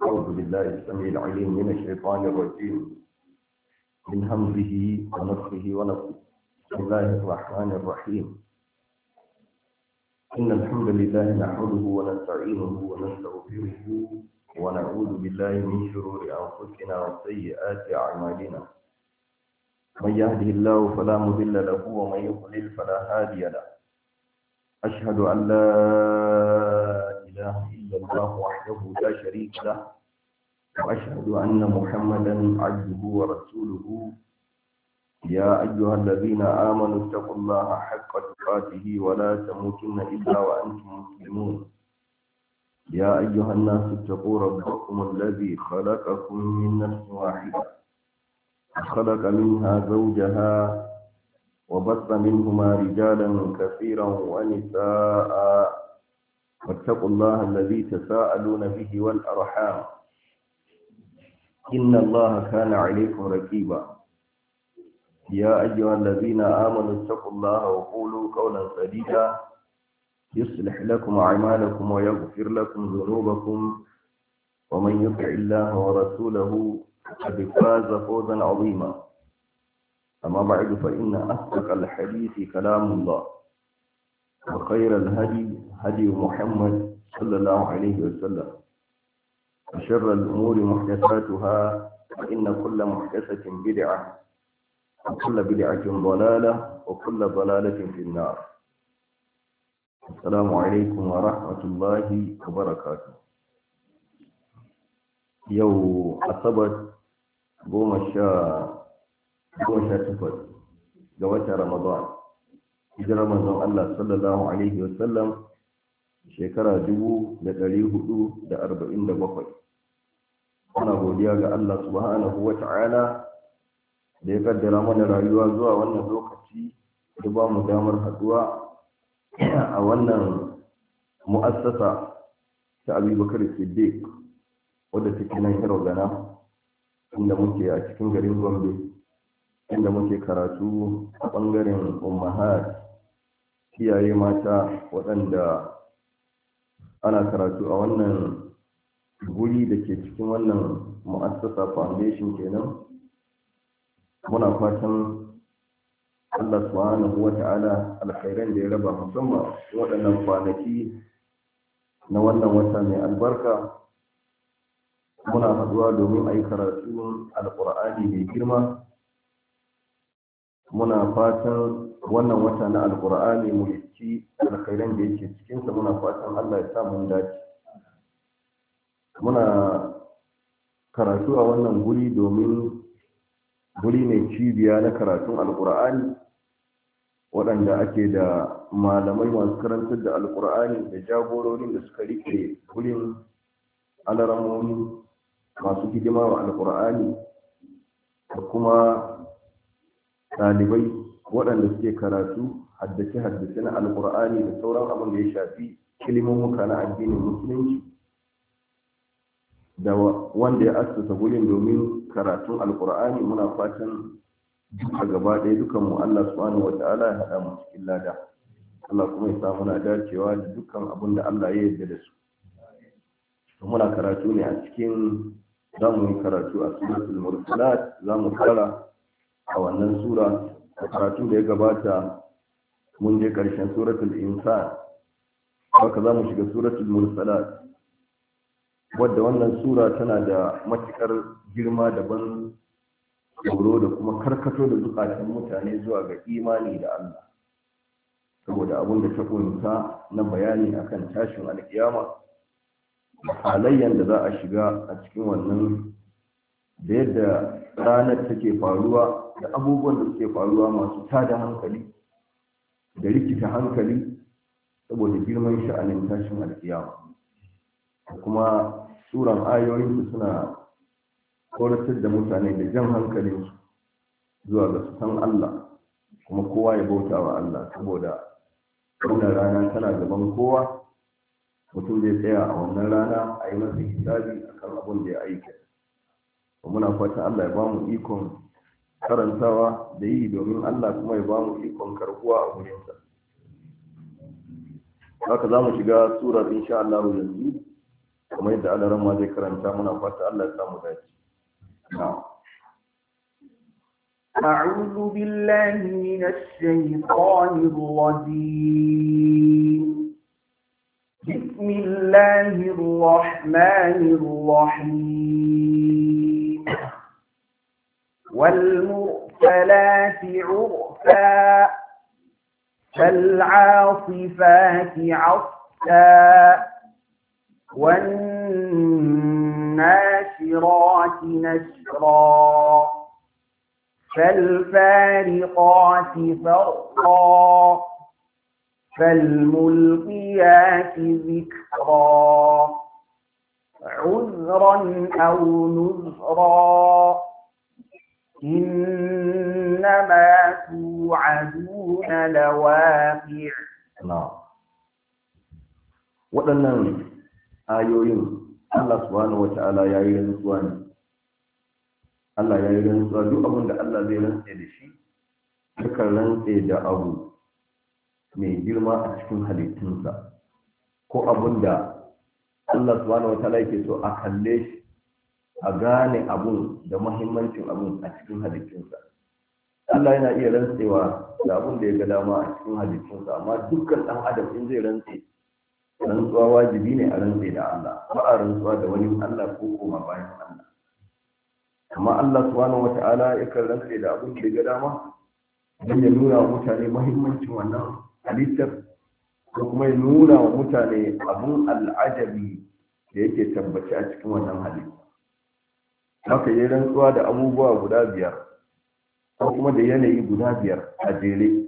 أعوذ بالله السميع العليم من الشيطان الرجيم من همزه ونفخه ونفخه بسم الله الرحمن الرحيم إن الحمد لله نحمده ونستعينه ونستغفره ونعوذ بالله من شرور أنفسنا وسيئات أعمالنا من يهده الله فلا مضل له ومن يضلل فلا هادي له أشهد أن لا إله إلا الله وحده لا شريك له وأشهد أن محمدا عبده ورسوله يا أيها الذين آمنوا اتقوا الله حق تقاته ولا تموتن إلا وأنتم مسلمون يا أيها الناس اتقوا ربكم الذي خلقكم من نفس واحدة خلق منها زوجها وبث منهما رجالا كثيرا ونساء واتقوا الله الذي تساءلون به والأرحام إن الله كان عليكم رقيبا يا أيها الذين آمنوا اتقوا الله وقولوا قولا سديدا يصلح لكم أعمالكم ويغفر لكم ذنوبكم ومن يطع الله ورسوله فقد فاز فوزا عظيما أما بعد فإن أصدق الحديث كلام الله وخير الهدي هدي محمد صلى الله عليه وسلم وشر الأمور محدثاتها فإن كل محدثة بدعة وكل بدعة ضلالة وكل ضلالة في النار السلام عليكم ورحمة الله وبركاته يوم أصبت قوم takwas ga watan Ramadan hijirar manzon Allah sallallahu alaihi wasallam shekara 1447. Muna godiya ga Allah subhanahu wata'ala da ya kaddara mana rayuwa zuwa wannan lokaci da ba mu damar haduwa a wannan mu'assasa ta Abubakar Siddiq wadda take nan Hirogana inda muke a cikin garin Gombe inda muke karatu a ɓangaren ummahat iyaye mata waɗanda ana karatu a wannan guri da ke cikin wannan mu'assasa foundation kenan. Muna fatan Allah subhanahu wa ta'ala alkhairan da ya raba musamman waɗannan kwanaki na wannan wata mai albarka muna haɗuwa domin a yi karatun alƙur'ani mai girma. Muna fatan wannan wata na alkur'ani mu ci alkhairan da yake cikinsa. Muna fatan Allah ya sa mun dace. Muna karatu a wannan guri domin guri mai cibiya na karatun alkur'ani waɗanda ake da malamai masu karantar da alkur'ani da jagororin da suka rike gurin alaramoni masu hidima wa alkur'ani da kuma ɗalibai waɗanda suke karatu haddace-haddace na alƙur'ani da sauran abin da ya shafi ilimomuka na addinin musulunci da wanda ya assasa gurin domin karatun alƙur'ani. Muna fatan duka gaba ɗaya dukan mu Allah subhanahu wata'ala ya haɗa mu cikin lada. Allah kuma ya sa muna dacewa da dukkan abin da Allah ya yarda da su. Muna karatu ne a cikin zamu yi karatu a suratul mursalat. Zamu fara a wannan sura a karatun da ya gabata mun je ƙarshen suratul insan, haka za mu shiga suratul mursalat wadda wannan sura tana da matuƙar girma da ban tsoro da kuma karkato da zukatan mutane zuwa ga imani da Allah saboda abin da ta kunsa na bayani akan tashin alkiyama da halayyan da za a shiga a cikin wannan da yadda ranar take faruwa da abubuwan da suke faruwa masu tada hankali da rikita hankali saboda girman sha'anin tashin alkiyama. Kuma suran ayoyinsu suna koratar da mutane da jan hankalinsu zuwa ga su san Allah kuma kowa ya bauta wa Allah saboda wannan rana tana gaban kowa. Mutum zai tsaya a wannan rana a yi masa hisabi akan abin da ya aikata. Muna fatan Allah ya ba mu ikon karantawa da yi domin Allah kuma ya ba mu ikon karbuwa a gurinsa. Haka za mu shiga surar insha Allah yanzu kuma yadda alaran ma zai karanta muna fata Allah ya samu dace. أعوذ بالله من الشيطان الرجيم. بسم الله الرحمن الرحيم. والمرسلات عرفا فالعاصفات عصفا والناشرات نشرا فالفارقات فرقا فالملقيات ذكرا عذرا أو نذرا إنما توعدون لواقع. waɗannan ayoyin Allah subhanahu wata'ala ya yi rantsuwa ne. Allah ya yi rantsuwa, duk abin da Allah zai rantse da shi yakan rantse da abu mai girma a cikin halittunsa, ko abin da Allah subhanahu wata'ala yake so a kalle shi a gane abun da muhimmancin abun a cikin halittunsa. Allah yana iya rantsewa da abun da ya ga dama a cikin halittunsa, amma dukkan ɗan adam in zai rantse, rantsuwa wajibi ne a rantse da Allah, ba a rantsuwa da wani Allah ko koma bayan Allah. Amma Allah subhanahu wata'ala yakan rantse da abun da ya ga dama don ya nuna wa mutane muhimmancin wannan halittar, ko kuma ya nuna wa mutane abun al'ajabi da yake tabbaci a cikin wannan halitta. Haka yi rantsuwa da abubuwa guda biyar, ko kuma da yanayi guda biyar a jere.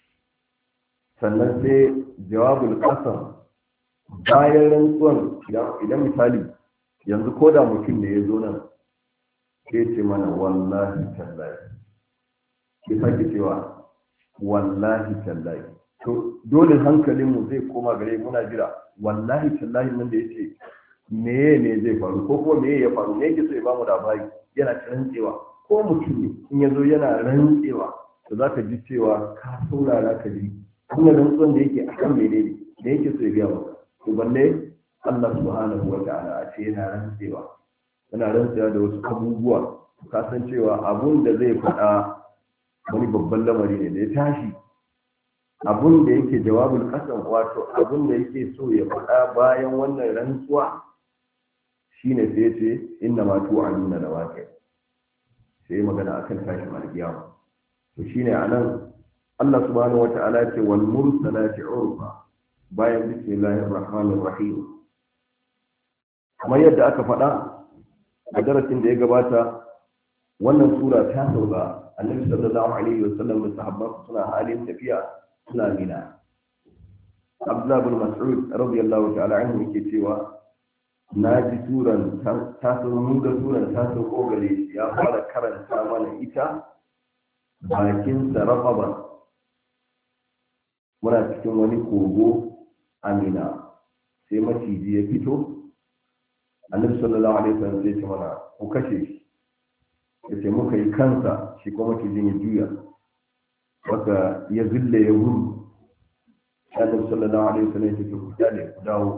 Sannan sai jawabul qasam bayan rantsuwan, idan misali yanzu ko da mutum da ya zo nan sai ce mana wallahi tallahi, ya sake cewa wallahi tallahi, to dole hankalinmu zai koma gare muna jira wallahi tallahi nan da ya ce meye ne zai faru, ko kuma meye ya faru, me yake so ya bamu labari. Yana ta rantsewa, ko mutum ne in ya zo yana rantsewa, to za ka ji cewa ka saurara ka ji wannan rantsuwan da yake akan mene ne da yake so ya biya maka. To balle Allah subhanahu wa ta'ala a ce yana rantsewa da wasu abubuwa, ka san cewa abun da zai faɗa wani babban lamari ne da ya tashi. Abun da yake jawabul qasam, wato abun da yake so ya faɗa bayan wannan rantsuwa shine sai ya ce inna ma tu'aduna lawaqi, sai magana akan tashin alkiyama. to shine anan Allah subhanahu wata'ala ce wal mursalati urfa bayan bismillahir rahmanir rahim. Kamar yadda aka faɗa a darasin da ya gabata, wannan sura ta sauka annabi sallallahu alaihi wasallam da sahabbansa suna halin tafiya suna mina. Abdullah bin Mas'ud radiyallahu ta'ala anhu yake cewa na ji suran ta mun ga suran ta sauko gare shi ya fara karanta mana ita bakin sarrafa. Muna cikin wani kogo amina sai maciji ya fito. Annabi sallallahu alaihi wasallam sai ce mana ku kashe shi, yace muka yi kansa, shi kuma macijin ya juya wanda ya zille ya gudu. Annabi sallallahu alaihi wasallam ya ce ku dale ku dawo,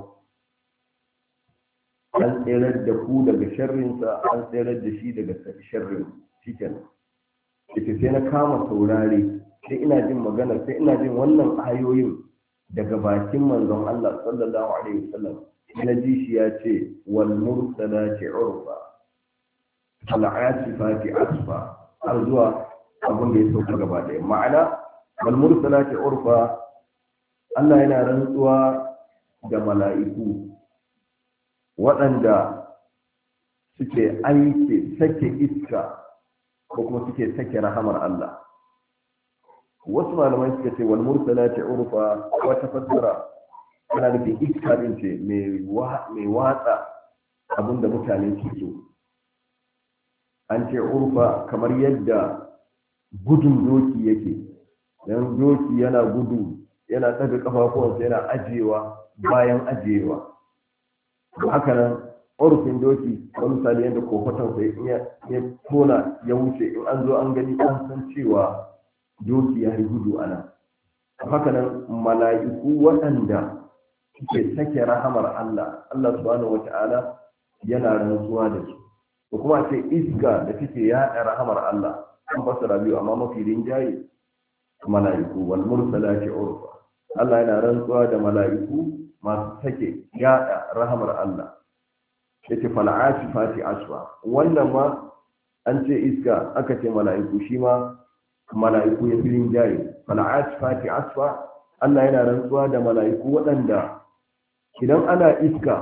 an tsere da ku daga sharrinsa, an tsere da shi daga sharrin shikenan. Yace sai na kama saurare, sai ina jin magana, sai ina jin wannan ayoyin daga bakin manzon Allah sallallahu alaihi wasallam. Na ji shi ya ce wal mursalati urfa fal asifati asfa, har zuwa abin da ya sauka gaba ɗaya. Ma'ana wal mursalati urfa, Allah yana rantsuwa da mala'iku waɗanda suke aiki sake iska ko kuma suke sake rahamar Allah. Wasu malamai suka ce wal mursalati urfa, wata fassara ana nufin iska din ce mai watsa abinda mutane ke so. An ce urfa kamar yadda gudun doki yake, dan doki yana gudu yana tsaga kafafuwansa yana ajiyewa bayan ajiyewa. Haka nan urfin doki wani misali yadda kofatansa ya tona ya wuce, in an zo an gani an san cewa doki ya yi gudu ana. Haka nan mala'iku waɗanda suke sake rahamar Allah subhanahu wata'ala yana rantsuwa da su ko kuma ce iska da take yaɗa rahamar Allah an fassara biyu amma mafi rinjaye mala'iku wal mursalati urfa Allah yana rantsuwa da mala'iku masu sake yaɗa rahamar Allah yace fal'ati fati aswa wannan ma an ce iska aka ce mala'iku shi ma mala'iku ya filin jaye fal'ati fati aswa Allah yana rantsuwa da mala'iku waɗanda idan ana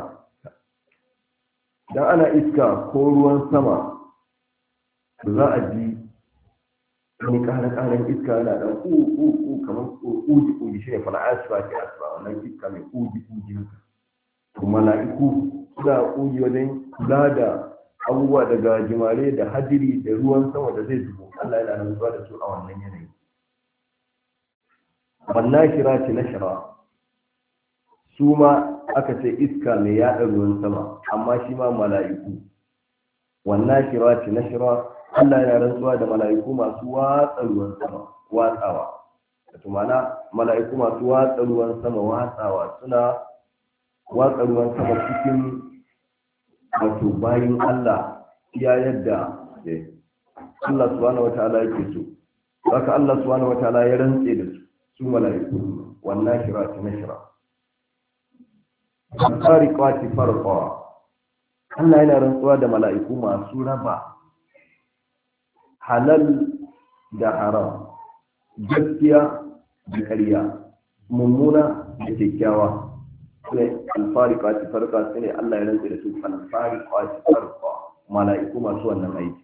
iska ko ruwan sama za a ji wani ƙaran iska yana ɗan ƙuƙuƙu kamar ƙuƙuƙi shi ne fal'ati fati aswa wannan iska mai ƙuƙuƙi haka to mala'iku suna ƙugi wajen kula da abubuwa daga jimare da hadiri da ruwan sama da zai zubo Allah yana rantsuwa da su a wannan yanayi wannan kira ce na shara su ma aka ce iska mai yaɗa ruwan sama amma shi ma mala'iku wannan kira ce na shara Allah yana rantsuwa da mala'iku masu watsa ruwan sama watsawa wato mana mala'iku masu watsa ruwan sama watsawa suna watsa ruwan sama cikin wato bayin Allah ya yadda Allah subhanahu wataala yake so haka Allah subhanahu wataala ya rantse da su mala'iku wannan shirati nashra fariqati farqa Allah yana rantsuwa da mala'iku masu raba halal da haram gaskiya da ƙarya mummuna da kyakkyawa sai alfariqati farqa sai Allah ya rantsa da su alfariqati farqa mala'iku masu wannan aiki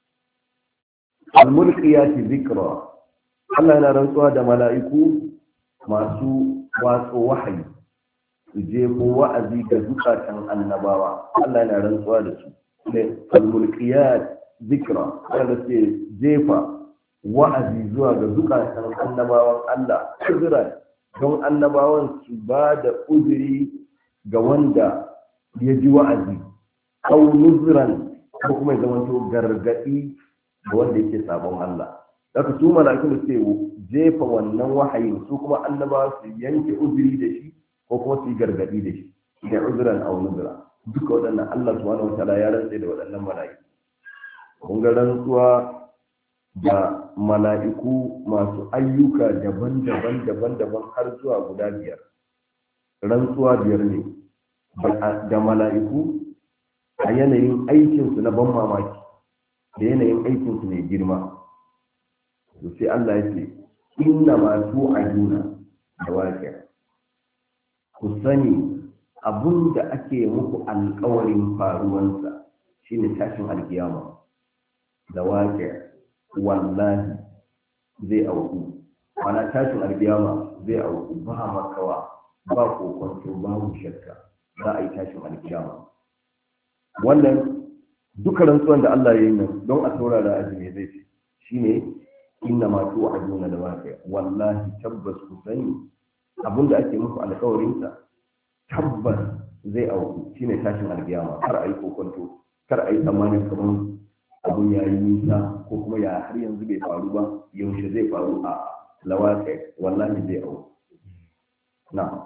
almulqiyati dhikra Allah yana rantsuwa da mala'iku masu watso wahayi su je ko wa'azi ga zukatan annabawa Allah yana rantsuwa da su sai almulqiyat dhikra wanda ke jefa wa'azi zuwa ga zukatan annabawan Allah kudura don annabawan su ba da uzuri ga wanda ya ji wa'azi au nuzran ko kuma ya zamanto gargadi ga wanda yake sabon Allah daga su mala'iku da suke jefa wannan wahayin su kuma annabawa su yanke uzuri da shi ko kuma su yi gargadi da shi da uzran au nuzra duka waɗannan Allah subhanahu wataala ya rantsa da waɗannan mala'iku kun ga rantsuwa da mala'iku masu ayyuka daban-daban har zuwa guda 5 rantsuwa 5 ne da mala'iku a yanayin aikinsu na ban mamaki da yanayin aikinsu mai girma to sai Allah ya ce inna ma tu'aduna da waqi'a ku sani abun da ake muku alƙawarin faruwansa shine tashin alkiyama da waqi'a wallahi zai auku mana tashin alkiyama zai auku ba makawa ba kokonto babu shakka za a yi tashin alkiyama wannan duka rantsuwan da Allah ya yi nan don a saurara azumi zai ce shine inna ma tu'aduna da waqi'a wallahi tabbas ku sani abinda ake muku alƙawarin sa tabbas zai auku shine tashin alkiyama kar a yi kokonto kar a yi tsammanin kamar abun ya yi nisa ko kuma ya har yanzu bai faru ba yaushe zai faru a lawaƙe wallahi zai au na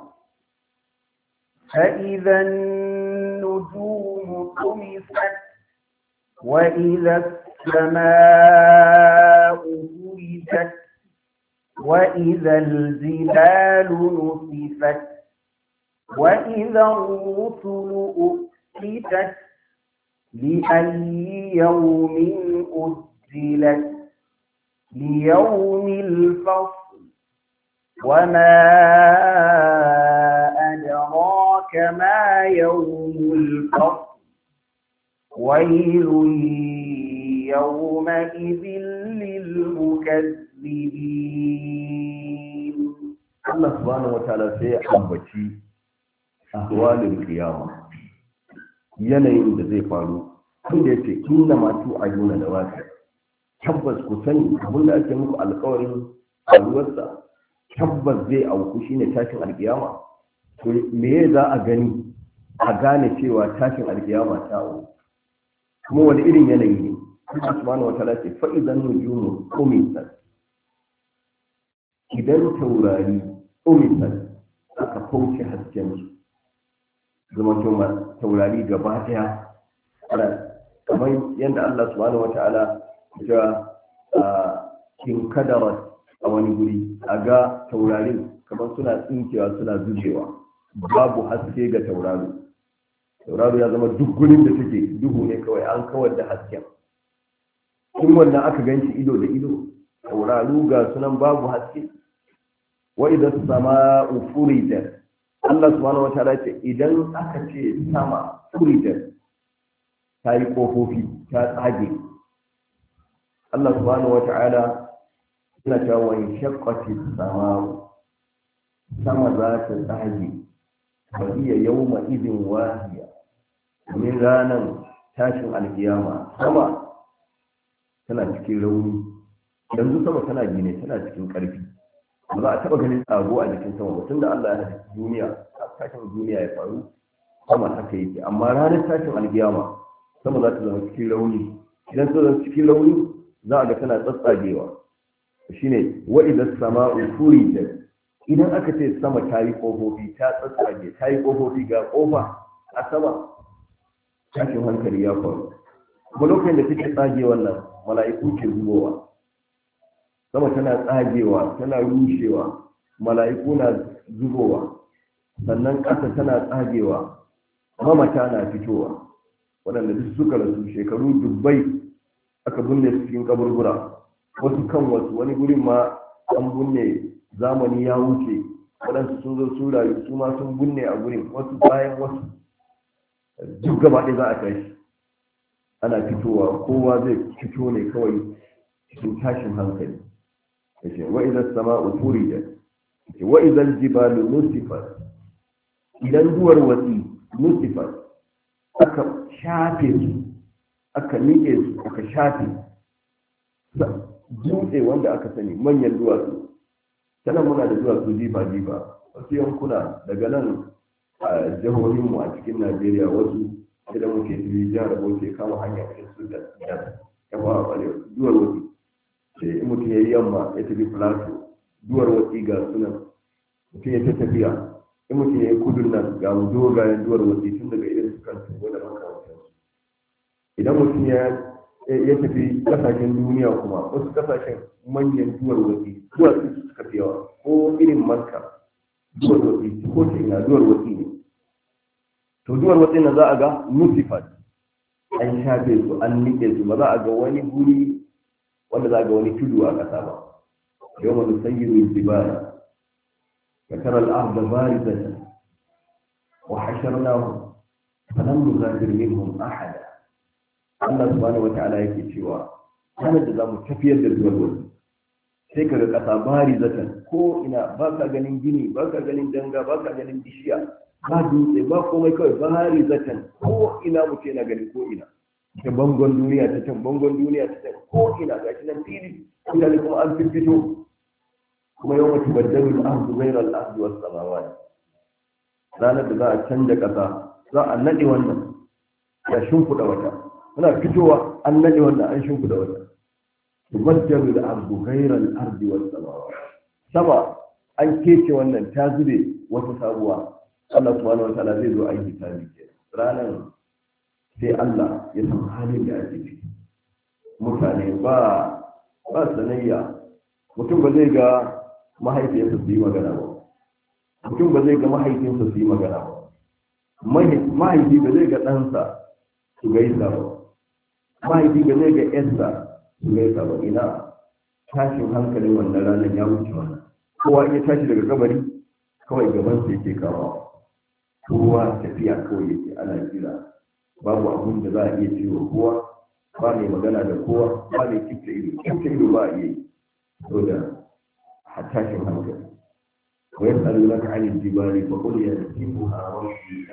فإذا النجوم طمست وإذا السماء فرجت وإذا الجبال نصفت وإذا الرسل أقتت لأي يوم أجلت ليوم الفصل وما أدراك ما يوم الفصل ويل يومئذ للمكذبين الله سبحانه وتعالى سيأمبتي أهوال القيامة yanayin da zai faru tun da yake inda matu a yuna da wata tabbas ku sani abin da ake muku alkawarin faruwarsa tabbas zai auku shine tashin alkiyama to me za a gani a gane cewa tashin alkiyama ta auku kuma wani irin yanayi ne Allah subhanahu wataala ce fa idan nujumu umisat idan taurari umisat aka kauce hasken su zama taurari gaba daya kamar yadda Allah subhanahu wata'ala ya kin kadara a wani guri a ga taurarin kamar suna tsinkewa suna zubewa, babu haske ga tauraro ya zama duk gurin da take duhu ne kawai, an kawar da hasken. in wannan aka ganci ido da ido, tauraro ga sunan babu haske. wa idan sama'u furidat, Allah subhanahu wataala ce idan aka ce sama furidat ta yi kofofi ta tsage, Allah subhanahu wataala yana cewa wa shaqqati sama'u, sama za ta tsage, ba iya yawma idin wahiya, domin ranar tashin alkiyama sama tana cikin rauni. Yanzu sama tana gine, tana cikin ƙarfi, ba za a taɓa ganin tsago a jikin sama ba, tunda Allah ya haɗa duniya, tashin duniya ya faru sama haka yake. Amma ranar tashin alkiyama sama za ta zama cikin rauni. Idan ta zama cikin rauni za a ga tana tsatsagewa. Shine wa idan sama'u furijat, idan aka ce sama ta yi ƙofofi ta tsatsage, ta yi ƙofofi ga ƙofa a sama, tashin hankali ya faru. Kuma lokacin da take tsage wannan, mala'iku ke zubowa, sama tana tsagewa tana rushewa, mala'iku na zubowa, sannan ƙasa tana tsagewa, mamata na fitowa, waɗanda duk suka rasu shekaru dubbai aka binne su cikin kaburbura, wasu kan wasu, wani gurin ma an binne zamani ya wuce, waɗansu sun zo sun rayu su ma sun binne a gurin, wasu bayan wasu, duk gaba ɗaya za a tashi ana fitowa, kowa zai fito ne kawai cikin tashin hankali. yace wa idza sama'u furijat, yace wa idza al-jibalu nusifat, idan duwar wasi nusifat aka shafe su, aka nike su, aka shafe dutse wanda aka sani manyan duwatsu. Sannan muna da duwatsu jifa wasu yankuna daga nan a jihohinmu a cikin Najeriya, wasu idan muke tafi jihar Bauchi kama hanya cikin su da ya fara balewa duwar wasi, sai in mutum ya yi yamma ya tafi Plateau, duwar wasi ga sunan, mutum ya ta tafiya, in mutum ya yi kudun nan ga dogayen duwar wasi tun daga irin su kan tubo da makamantansu. Idan mutum ya tafi kasashen duniya kuma, wasu kasashen manyan duwar wasi suka fi yawa, ko irin Makka duwar wasi, ko ta ina duwar wasi ne. To duwar wasi na za a ga nusifat, an shafe su, an nike su, ba za a ga wani guri wanda za a ga wani tudu a ƙasa ba. yau ma nusayyiru jibala wa tara al-ardha barizatan wa hasharnahum falam nughadiru minhum ahada. Allah subhanahu wata'ala yake cewa ranar da za mu tafiyar da duwar wasi, sai kaga ƙasa barizatan, ko ina ba ka ganin gini, ba ka ganin danga, ba ka ganin bishiya, ba dutse, ba komai, kawai barizatan, ko ina mutum yana gani, ko ina ta bangon duniya ta can, bangon duniya ta can, ko ina ga shi nan fili, mutane kuma an fito. Kuma yau mutu baddalu al-ardu ghayra al-ardi was samawati, ranar da za a canja ƙasa, za a nade wannan ya shimfiɗa wata, muna fitowa an nade wannan an shimfiɗa wata. Baddalu al-ardu ghayra al-ardi was samawati, sama an kece wannan ta zube wata sabuwa. Allah subhanahu wa ta'ala zai zo a yi hisabi ranar, sai Allah ya san halin da ake ciki. Mutane ba sanayya, mutum ba zai ga mahaifiyarsa su yi magana ba, mutum ba zai ga mahaifinsa su yi magana ba, mahaifi ba zai ga ɗansa su gaisa ba, mahaifi ba zai ga ƴarsa su gaisa ba. Ina tashin hankalin wannan ranar ya wuce wannan. Kowa ya tashi daga kabari kawai gabansa yake kawo, kowa tafiya kawai yake ana jira, babu abun da za a iya cewa kowa, ba mai magana da kowa, ba mai kifta ido ba a iya yi, so da tashin hankali. wa yas'alunaka 'anil jibali fa qul yansifuha rabbi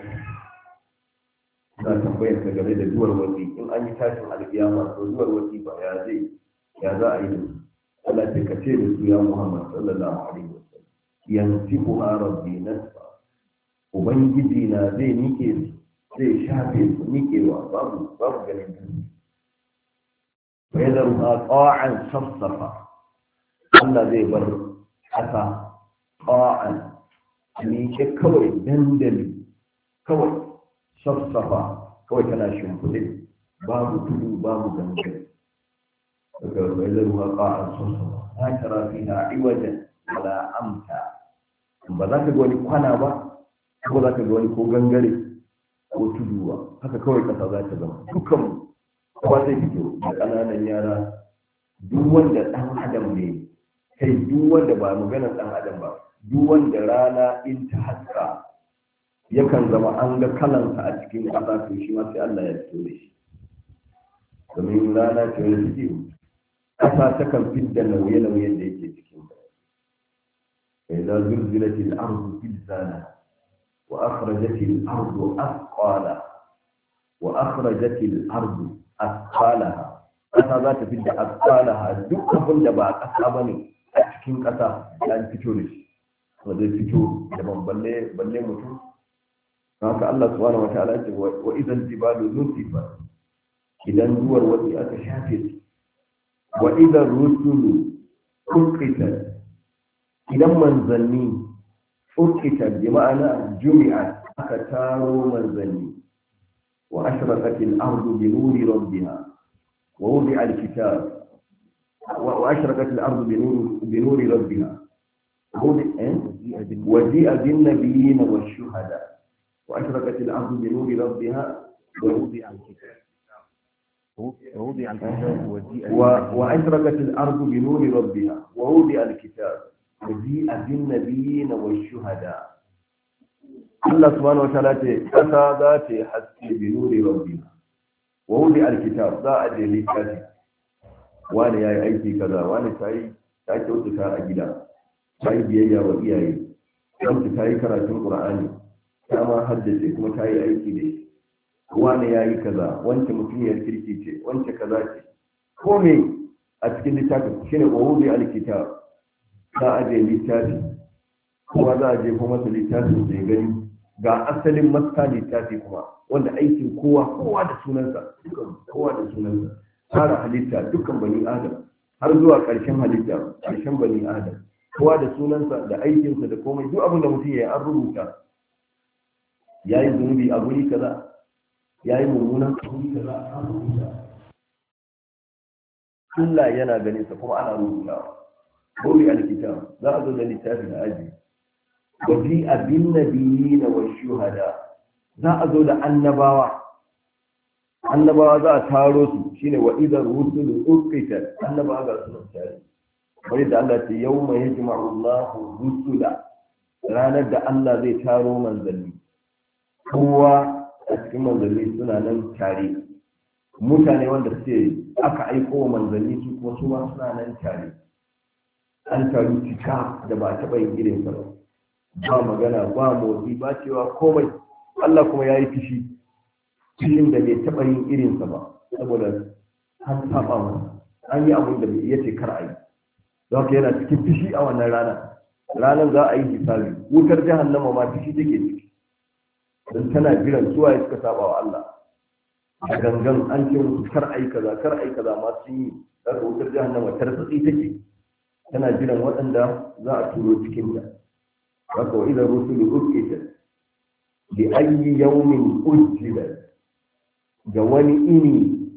na tambayar ka game da duwar wasi, in an yi tashin alƙiyama to duwar wasi ba ya za a yi da su. Allah ce ka ce da su ya Muhammad sallallahu alaihi wasallam, yansifuha rabbi nasfa, ubangiji na zai nike su, zai shafe su nikewa, babu ganin su. fa yadruha qa'an safsafa, Allah zai bar ƙasa qa'an, nike kawai dandali, kawai safsafa kawai tana shimfiɗe babu tudu babu gangare daga wailar waƙa a sassafa ta tara fi na iwajen wala amta ba za ka ga wani kwana ba ko za ka ga wani ko gangare ko tudu ba haka kawai ƙasa za ta zama dukkan kowa zai fito da ƙananan yara duk wanda ɗan adam ne kai duk wanda ba maganar ɗan adam ba duk wanda rana in ta haska yakan zama an ga kalansa a cikin ƙasa to shi ma sai Allah ya fito da shi domin rana ce wani suke ƙasa takan fidda nauye-nauyen da yake cikin ta sai za zulzilatil ardu zilzala wa akhrajatil ardu athqala wa akhrajatil ardu athqalaha ƙasa za ta fidda athqalaha duk abin da ba ƙasa bane a cikin ƙasa ya fito da shi ba zai fito da balle mutum haka Allah subhanahu wataala ya ce wa idan jibalu nusifat idan duwar wani aka shafe su wa idan rusulu uqitat idan manzanni uqitat bi ma'ana jumi'at aka taro manzanni wa ashraqatil ardu bi nuri rabbiha wa wudi'a al-kitab wa ashraqatil ardu bi nuri rabbiha وجيء بالنبيين والشهداء وأشرقت الأرض بنور ربها ووضع الكتاب وأشرقت الأرض بنور ربها ووضع الكتاب وجيء بالنبيين والشهداء الله سبحانه وتعالى كذا ذات حسب بنور ربها ووضع الكتاب ذا أجل الكتاب وانا يا أيتي كذا وانا تاي توتك أجلا تاي بيا وإياي وانت تاي كراتين القرآن كما حدث كما تاي أيتي لي وانا يا كذا وانت متنير كريكي وانت كذا كومي أتكلم لتاك شنو ووضع الكتاب ذا أجل الكتاب kuma za a je kuma su littafin da ya gani ga asalin maska littafi kuma wanda aikin kowa da sunansa kowa da sunansa tsara halitta dukkan bani adam har zuwa ƙarshen halitta ƙarshen bani adam kowa da sunansa da aikinsa da komai duk abin da mutum ya yi an rubuta ya yi zunubi a guri kaza ya yi mummunan a guri kaza an rubuta Allah yana ganin sa kuma ana rubutawa gobe alkitab za a zo da littafin aji waji abin nabiyina wa shuhada za a zo da annabawa za a taro su shine wa idan rusulu uqitat annabawa ga sunan tare wani da Allah ce yawma yajma'u Allahu rusula ranar da Allah zai taro manzanni kowa a cikin manzanni suna nan tare mutane wanda suke aka aiko manzanni su kuma su ma suna nan tare an taru cika da ba a taɓa yin irin sa ba ba magana ba motsi ba cewa komai Allah kuma ya yi fishin da bai taɓa yin irinsa ba saboda an saba masa an yi abin da ya ce kar a yi don haka yana cikin fishi a wannan ranar za a yi hisabi wutar jahannama ma fishi take ciki don tana jiran suwaye suka saba wa Allah a gangan an ce musu kar a yi kaza ma sun yi daga wutar jahannama tartsatsi take tana jiran waɗanda za a turo cikin ta haka wa idan rusulu uqitat bi ayyi yawmin ujjilat ga wani ini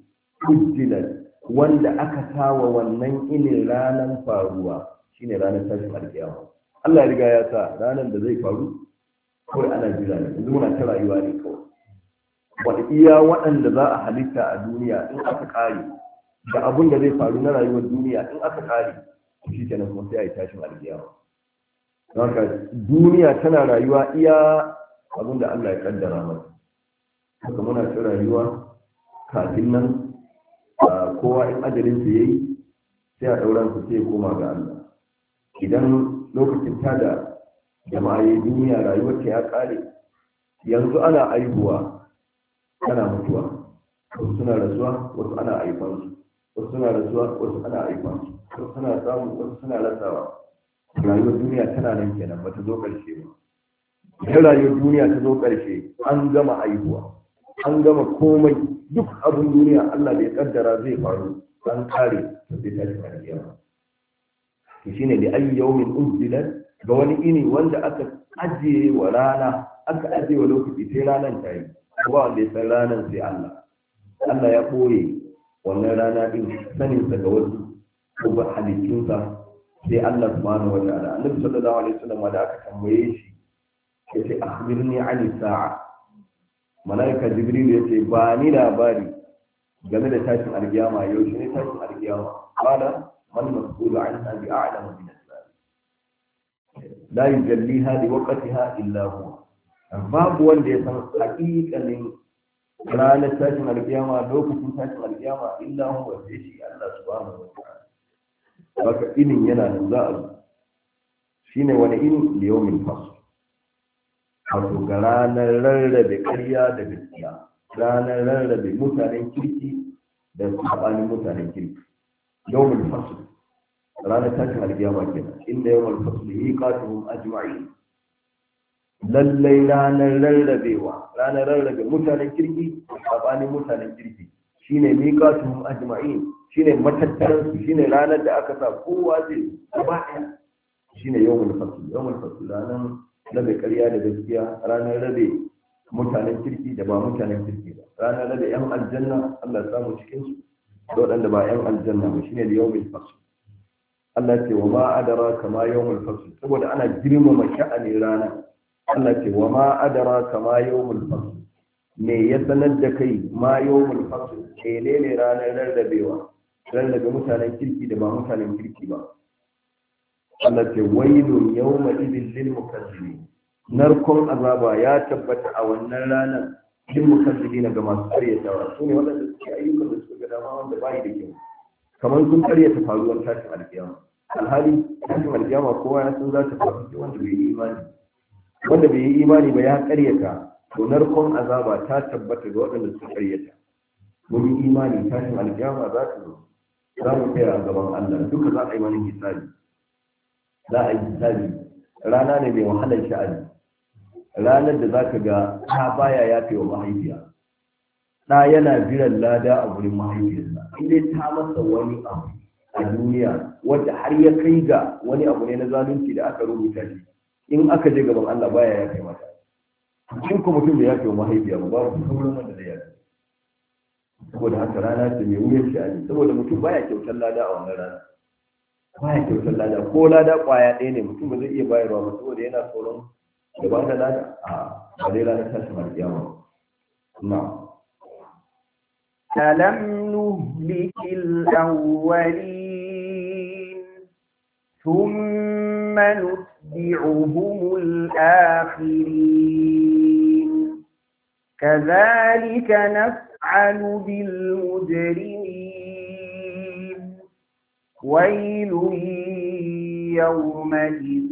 ujjilat wanda aka tawa wannan inin ranar faruwa shine ranar tashin alkiyama Allah ya riga ya sa ranar da zai faru kawai ana jira ne yanzu muna ta rayuwa ne kawai wanda iya waɗanda za a halitta a duniya in aka kare da abun da zai faru na rayuwar duniya in aka kare shi kenan kuma sai a yi tashin alkiyama haka duniya tana rayuwa iya abin da Allah ya kaddara mata haka muna ta rayuwa kafin nan kowa in ajalinsa ya yi sai a ɗauransa sai ya koma ga Allah idan lokacin tada jama'a ya duniya rayuwarta ya ƙare yanzu ana aihuwa ana mutuwa wasu suna rasuwa wasu ana aifansu wasu suna rasuwa wasu ana aifansu wasu suna samu wasu suna rasawa rayuwar duniya tana nan kenan ba ta zo ƙarshe ba idan rayuwar duniya ta zo ƙarshe an gama aihuwa an gama komai duk abin duniya Allah bai kaddara zai faru an kare ta sai ta shiga kiyama to shine da ayi yawmin unzilat ga wani ini wanda aka ajiye wa rana aka ajiye wa lokaci sai ranar ta yi ba wanda ya san ranar sai Allah Allah ya ɓoye wannan rana din saninsa ga wasu ko ba halittunsa sai Allah subhanahu wa ta'ala. Annabi sallallahu alaihi wasallam da aka tambaye shi yace akhbirni ani sa'a, malaika jibril yace ba ni labari game da tashin alkiyama, yaushe ne tashin alkiyama? Qala man mas'ulu anha bi a'lamu min as-sa'il la yujalliha li waqtiha illa huwa. Babu wanda ya san haƙiƙanin ranar tashin alkiyama, lokacin tashin alkiyama illa huwa, sai shi Allah subhanahu wa ta'ala. Haka inin yana nan za a zo shine wani ini da yawmin fasl, wato ga ranar rarrabe ƙarya da gaskiya, ranar rarrabe mutanen kirki da sabanin mutanen kirki. Yawmin fasl ranar tashin alkiyama kenan, inda yawmin fasl miqatuhum ajma'in. Lallai ranar rarrabewa, ranar rarrabe mutanen kirki da sabanin mutanen kirki shine miqatuhum ajma'in, shine matattaran su, shine ranar da aka sa kowa zai gaba ɗaya, shine yawmul fasl. Yawmul fasl ranar rabe ƙarya da gaskiya, ranar rabe mutanen kirki da ba mutanen kirki ba, ranar rabe yan aljanna Allah ya samu cikin su da waɗanda ba yan aljanna ba, shine yawmul fasl. Allah ce wa ma adraka ma yawmul fasl, saboda ana girmama sha'ani rana. Allah ce wa ma adraka ma yawmul fasl, me ya sanar da kai ma yawmul fasl, ne ranar rarrabewa, rarrabe mutanen kirki da ba mutanen kirki ba. Allah ce wailun yawma idin lil mukazzibin, narkon azaba ya tabbata a wannan ranar lil mukazzibin ga masu karyatawa, su ne waɗanda suke ayyukan da suka ga dama wanda bai da kyau, kamar sun karyata faruwar tashin alkiyama. Alhali tashin alkiyama kowa ya san za ta faru da wanda bai yi imani, wanda bai yi imani ba ya karyata, to narkon azaba ta tabbata ga waɗanda suka karyata. Mun yi imani tashin alkiyama za ta zo, za mu tsaya a gaban Allah, duka za a yi wani hisabi. Za a yi hisabi, rana ne mai wahalar sha'ani, ranar da za ka ga ta baya ya fi wa mahaifiya, ɗa yana jiran lada a wurin mahaifiyarsa, inda ta masa wani abu a duniya wadda har ya kai ga wani abu ne na zalunci da aka rubuta shi, in aka je gaban Allah baya ya kai mata. In kuma mutum da ya fi wa mahaifiya ba, babu sauran wanda da ya fi. Saboda haka rana ce mai wuyan sha'ani, saboda mutum baya kyautar lada a wannan rana, baya kyautar lada, ko lada kwaya ɗaya ne mutum ba zai iya bayarwa ba, saboda yana tsoron da ba da lada a ba dai ranar tashin alkiyama. Na ألم نهلك الأولين ثم نتبعهم الآخرين كذلك نفعل بالمجرمين ويل يومئذ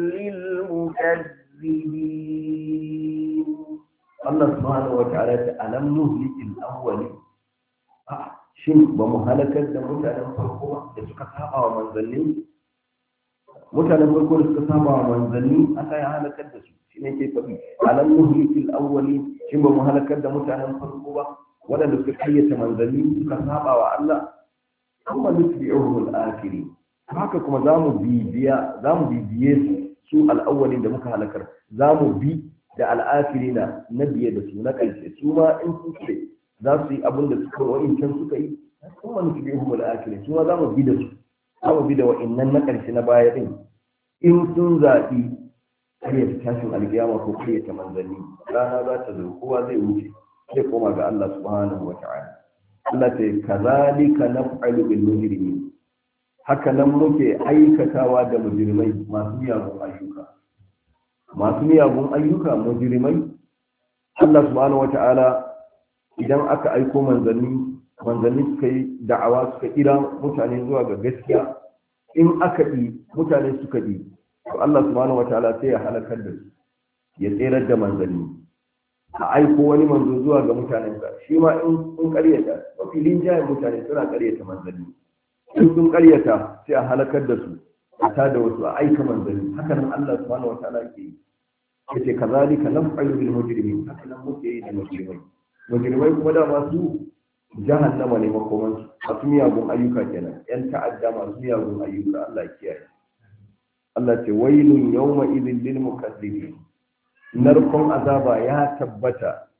للمكذبين. الله سبحانه وتعالى ألم نهلك الأولين، shin ba mu halakar da mutanen farko da suka saba wa manzanni? Mutanen farko da suka saba wa manzanni aka yi halakar da su, shi ne ke faɗi alam nuhlikil awwali, shin ba mu halakar da mutanen farko ba waɗanda suka kayyata manzanni suka saba wa Allah? kuma nutbi'uhum al-akhirin, haka kuma zamu bibiye su al-awwalin da muka halakar, zamu bi da al-akhirina na biye da su na ƙarshe, su ma in sun ce za su yi abin da suka wa'incan suka yi, kuma nutbi'uhum al-akhirin, su ma zamu bi da su, zamu bi da wa'innan na ƙarshe na baya din, in sun zaɓi karyata tashin alkiyama ko karyata manzanni, rana za ta zo, kowa zai wuce sai koma ga Allah subhanahu wa ta'ala. Allah ta yi kazalika naf'alu bil mujrimin, haka nan muke aikatawa da mujrimai masu miyagun ayyuka. Masu miyagun ayyuka mujrimai, Allah subhanahu wa ta'ala idan aka aiko manzanni suka yi da'awa, suka kira mutane zuwa ga gaskiya, in aka yi mutane suka yi, to Allah subhanahu wataala sai ya halakar da su, ya tserar da manzanni, a aiko wani manzo zuwa ga mutanen sa, shi ma in sun karyata, mafi linjayen mutane suna karyata manzanni, in sun karyata sai a halakar da su, a tada wasu a aika manzanni. Haka nan Allah subhanahu wataala ke yi, yace kazalika naf'alu bil mujrimin, haka nan muke yi da mujrimai. Mujrimai kuma da masu jahannama ne makomansu, masu miyagun ayyuka kenan, yan ta'adda masu miyagun ayyuka. Allah ya kiyaye. Allah ce wailun yawma idin lil mukazzibin, narkon azaba ya tabbata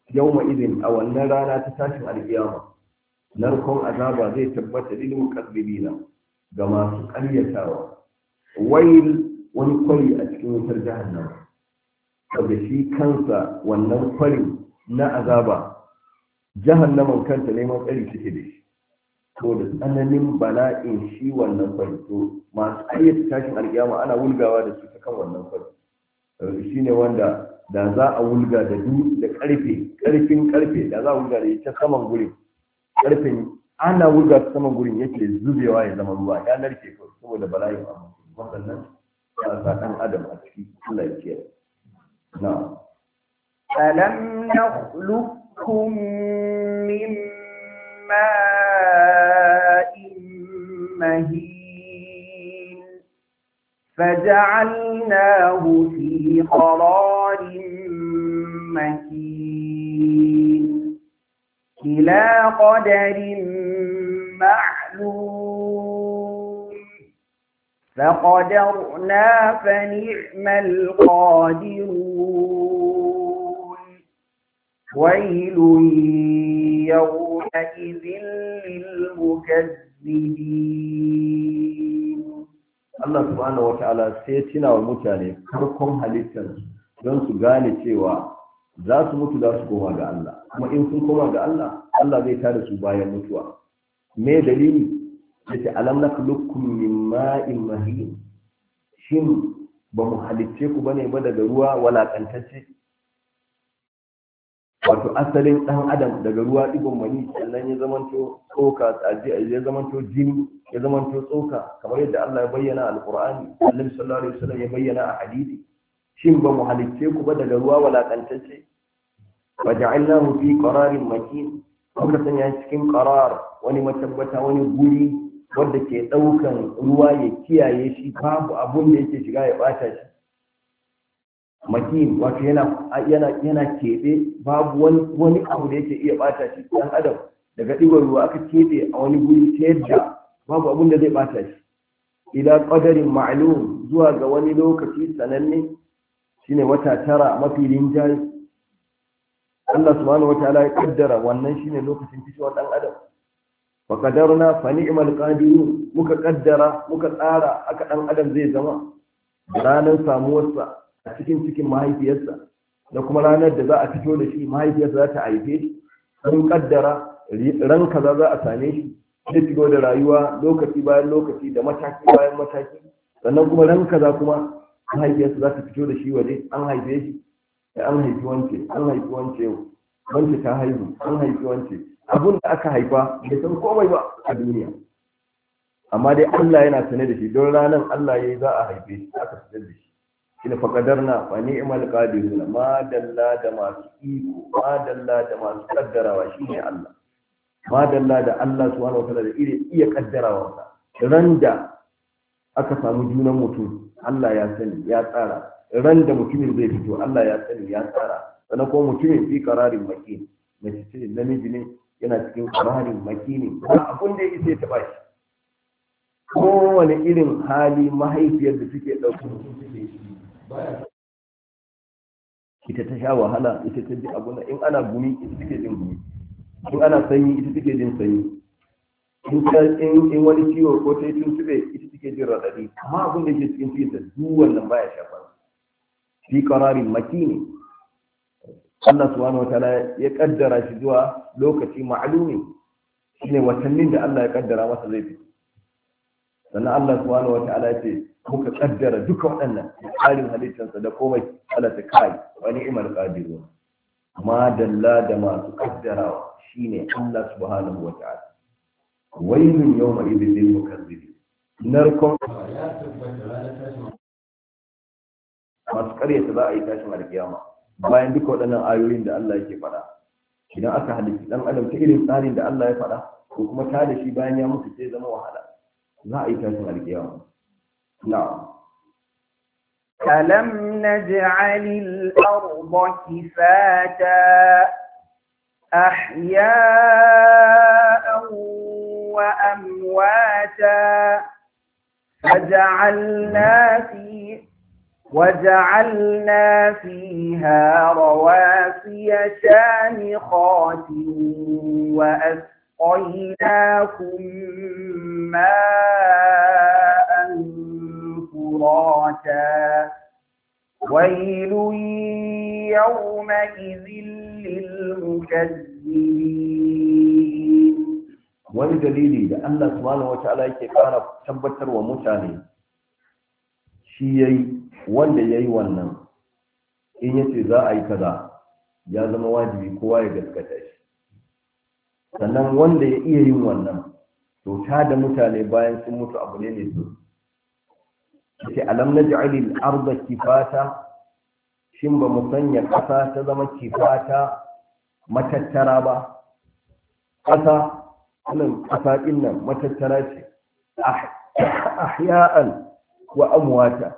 yawma idin a wannan rana ta tashin alkiyama narkon azaba zai tabbata lil mukazzibina ga masu ƙaryatawa. Wail wani kwari a cikin wutar jahannama, wanda shi kansa wannan kwarin na azaba jahannaman kanta neman tsari suke da shi, to da tsananin bala'in shi wannan kwari, to masu ƙaryata tashin alkiyama ana wulgawa da su ta kan wannan kwari. Shi ne wanda da za a wulga da ƙarfin ƙarfe da za a wulga da ita saman gurin ƙarfin ana wulga ta saman gurin yake zubewa ya zama ruwa ya narke kawai saboda bala'in amma waɗannan ya sa ɗan adam a ciki Allah ya kiyaye. Na ألم نخلقكم من ماء مهين فجعلناه في قرار مكين إلى قدر معلوم فقدرنا فنعم القادرون ويل يومئذ للمكذبين. Allah subhanahu wa ta'ala sai ya tina wa mutane farkon halittar don su gane cewa za su mutu za su koma ga Allah, kuma in sun koma ga Allah, Allah zai tada su bayan mutuwa. Me dalili? Yace alam nakhluqukum min ma'in mahin, shin ba mu halicce ku bane ba daga ruwa walakantacce? Wato asalin dan adam daga ruwa digon mani, sannan ya zamanto tsoka, ya zamanto jini, ya zamanto tsoka, kamar yadda Allah ya bayyana a Alqur'ani, Annabi sallallahu alaihi wasallam ya bayyana a hadisi. Shin ba mu halicce ku ba daga ruwa walakantacce? waja'alnahu fi qararin makin, muka sanya cikin qarar, wani matabbata, wani guri wanda ke daukan ruwa ya kiyaye shi, babu abun da yake shiga ya bata shi. Makin wato yana kebe, babu wani abu da yake iya bata shi. Dan adam daga digon ruwa aka kebe a wani guri ta yadda babu abun da zai bata shi. Ila qadarin ma'lum, zuwa ga wani lokaci sananne, shine wata 9 mafi rinjaye. Allah subhanahu wataala ya kaddara wannan shine lokacin fitowar dan adam. Wa qadarna fa ni'mal qadirun, muka kaddara, muka tsara aka dan adam zai zama ranar samuwarsa a cikin mahaifiyarsa, da kuma ranar da za a fito da shi mahaifiyarsa za ta haife shi. Mun kaddara ran kaza za a same shi, zai fito da rayuwa lokaci bayan lokaci da mataki bayan mataki, sannan kuma ran kaza kuma mahaifiyarsa za ta fito da shi waje, an haife shi, an haifi wance, an haifi wance yau, wance ta haihu, an haifi wance. Abun da aka haifa bai san komai ba a duniya, amma dai Allah yana sane da shi, don ranar Allah ya yi za a haife shi, aka fitar da shi. Ina faƙadarna fa ni'mal qadiruna, ma dalla da masu iko, ma dalla da masu kaddarawa shine Allah, ma dalla da Allah subhanahu wataala da iya kaddarawa. Ran da aka samu junan mutum, Allah ya sani, ya tsara. Ran da mutumin zai fito, Allah ya sani, ya tsara. Sannan kuma mutumin fi qararin makin, mace ce namiji ne, yana cikin qararin makini, ba abun da yake taɓa shi. Kowane irin hali mahaifiyar da suke ɗauka mutum suke shi, ita ta sha wahala, ita ta ji abu in ana gumi ita take jin gumi, in ana sanyi ita take jin sanyi, in wani ciwo ko ta yi tuntube ita take jin raɗaɗi, amma abin da ke cikin cikinta duk wannan baya shafa. Fi qararin makini, Allah subhanahu wataala ya kaddara shi zuwa lokaci ma'lumi, shine watannin da Allah ya kaddara masa zai fito. Sannan Allah subhanahu wataala ya ce muka kaddara duka waɗannan tsarin halittarsa da komai. Allah ta kai wa ni'mal qadirun, ma dalla da masu kaddarawa shine Allah subhanahu wataala. Wailun yawma idhil lil mukazzibin, narkon ya tabbata ranar tashin masu karyata za a yi tashin alkiyama. Bayan duka waɗannan ayoyin da Allah yake faɗa, idan aka halitta ɗan adam ta irin tsarin da Allah ya faɗa, ko kuma ta da shi bayan ya mutu sai zama wahala, za a yi tashin alkiyama. Na'am. ألم نجعل الأرض كفاتا أحياء وأمواتا وجعلنا فيها رواسي شامخات وأسقيناكم ماء فراتا ويل يومئذ للمكذبين. wani dalili da Allah subhanahu wata'ala yake ƙara tabbatar wa mutane shi yayi wanda yayi wannan in yace za a yi kaza ya zama wajibi kowa ya gaskata shi, sannan wanda ya iya yin wannan to ta da mutane bayan sun mutu abu ne mai so. yace alam naj'alil arda kifata, shin ba mu sanya ƙasa ta zama kifata matattara ba? ƙasa wannan ƙasa ɗin nan matattara ce, ahya'an wa amwata,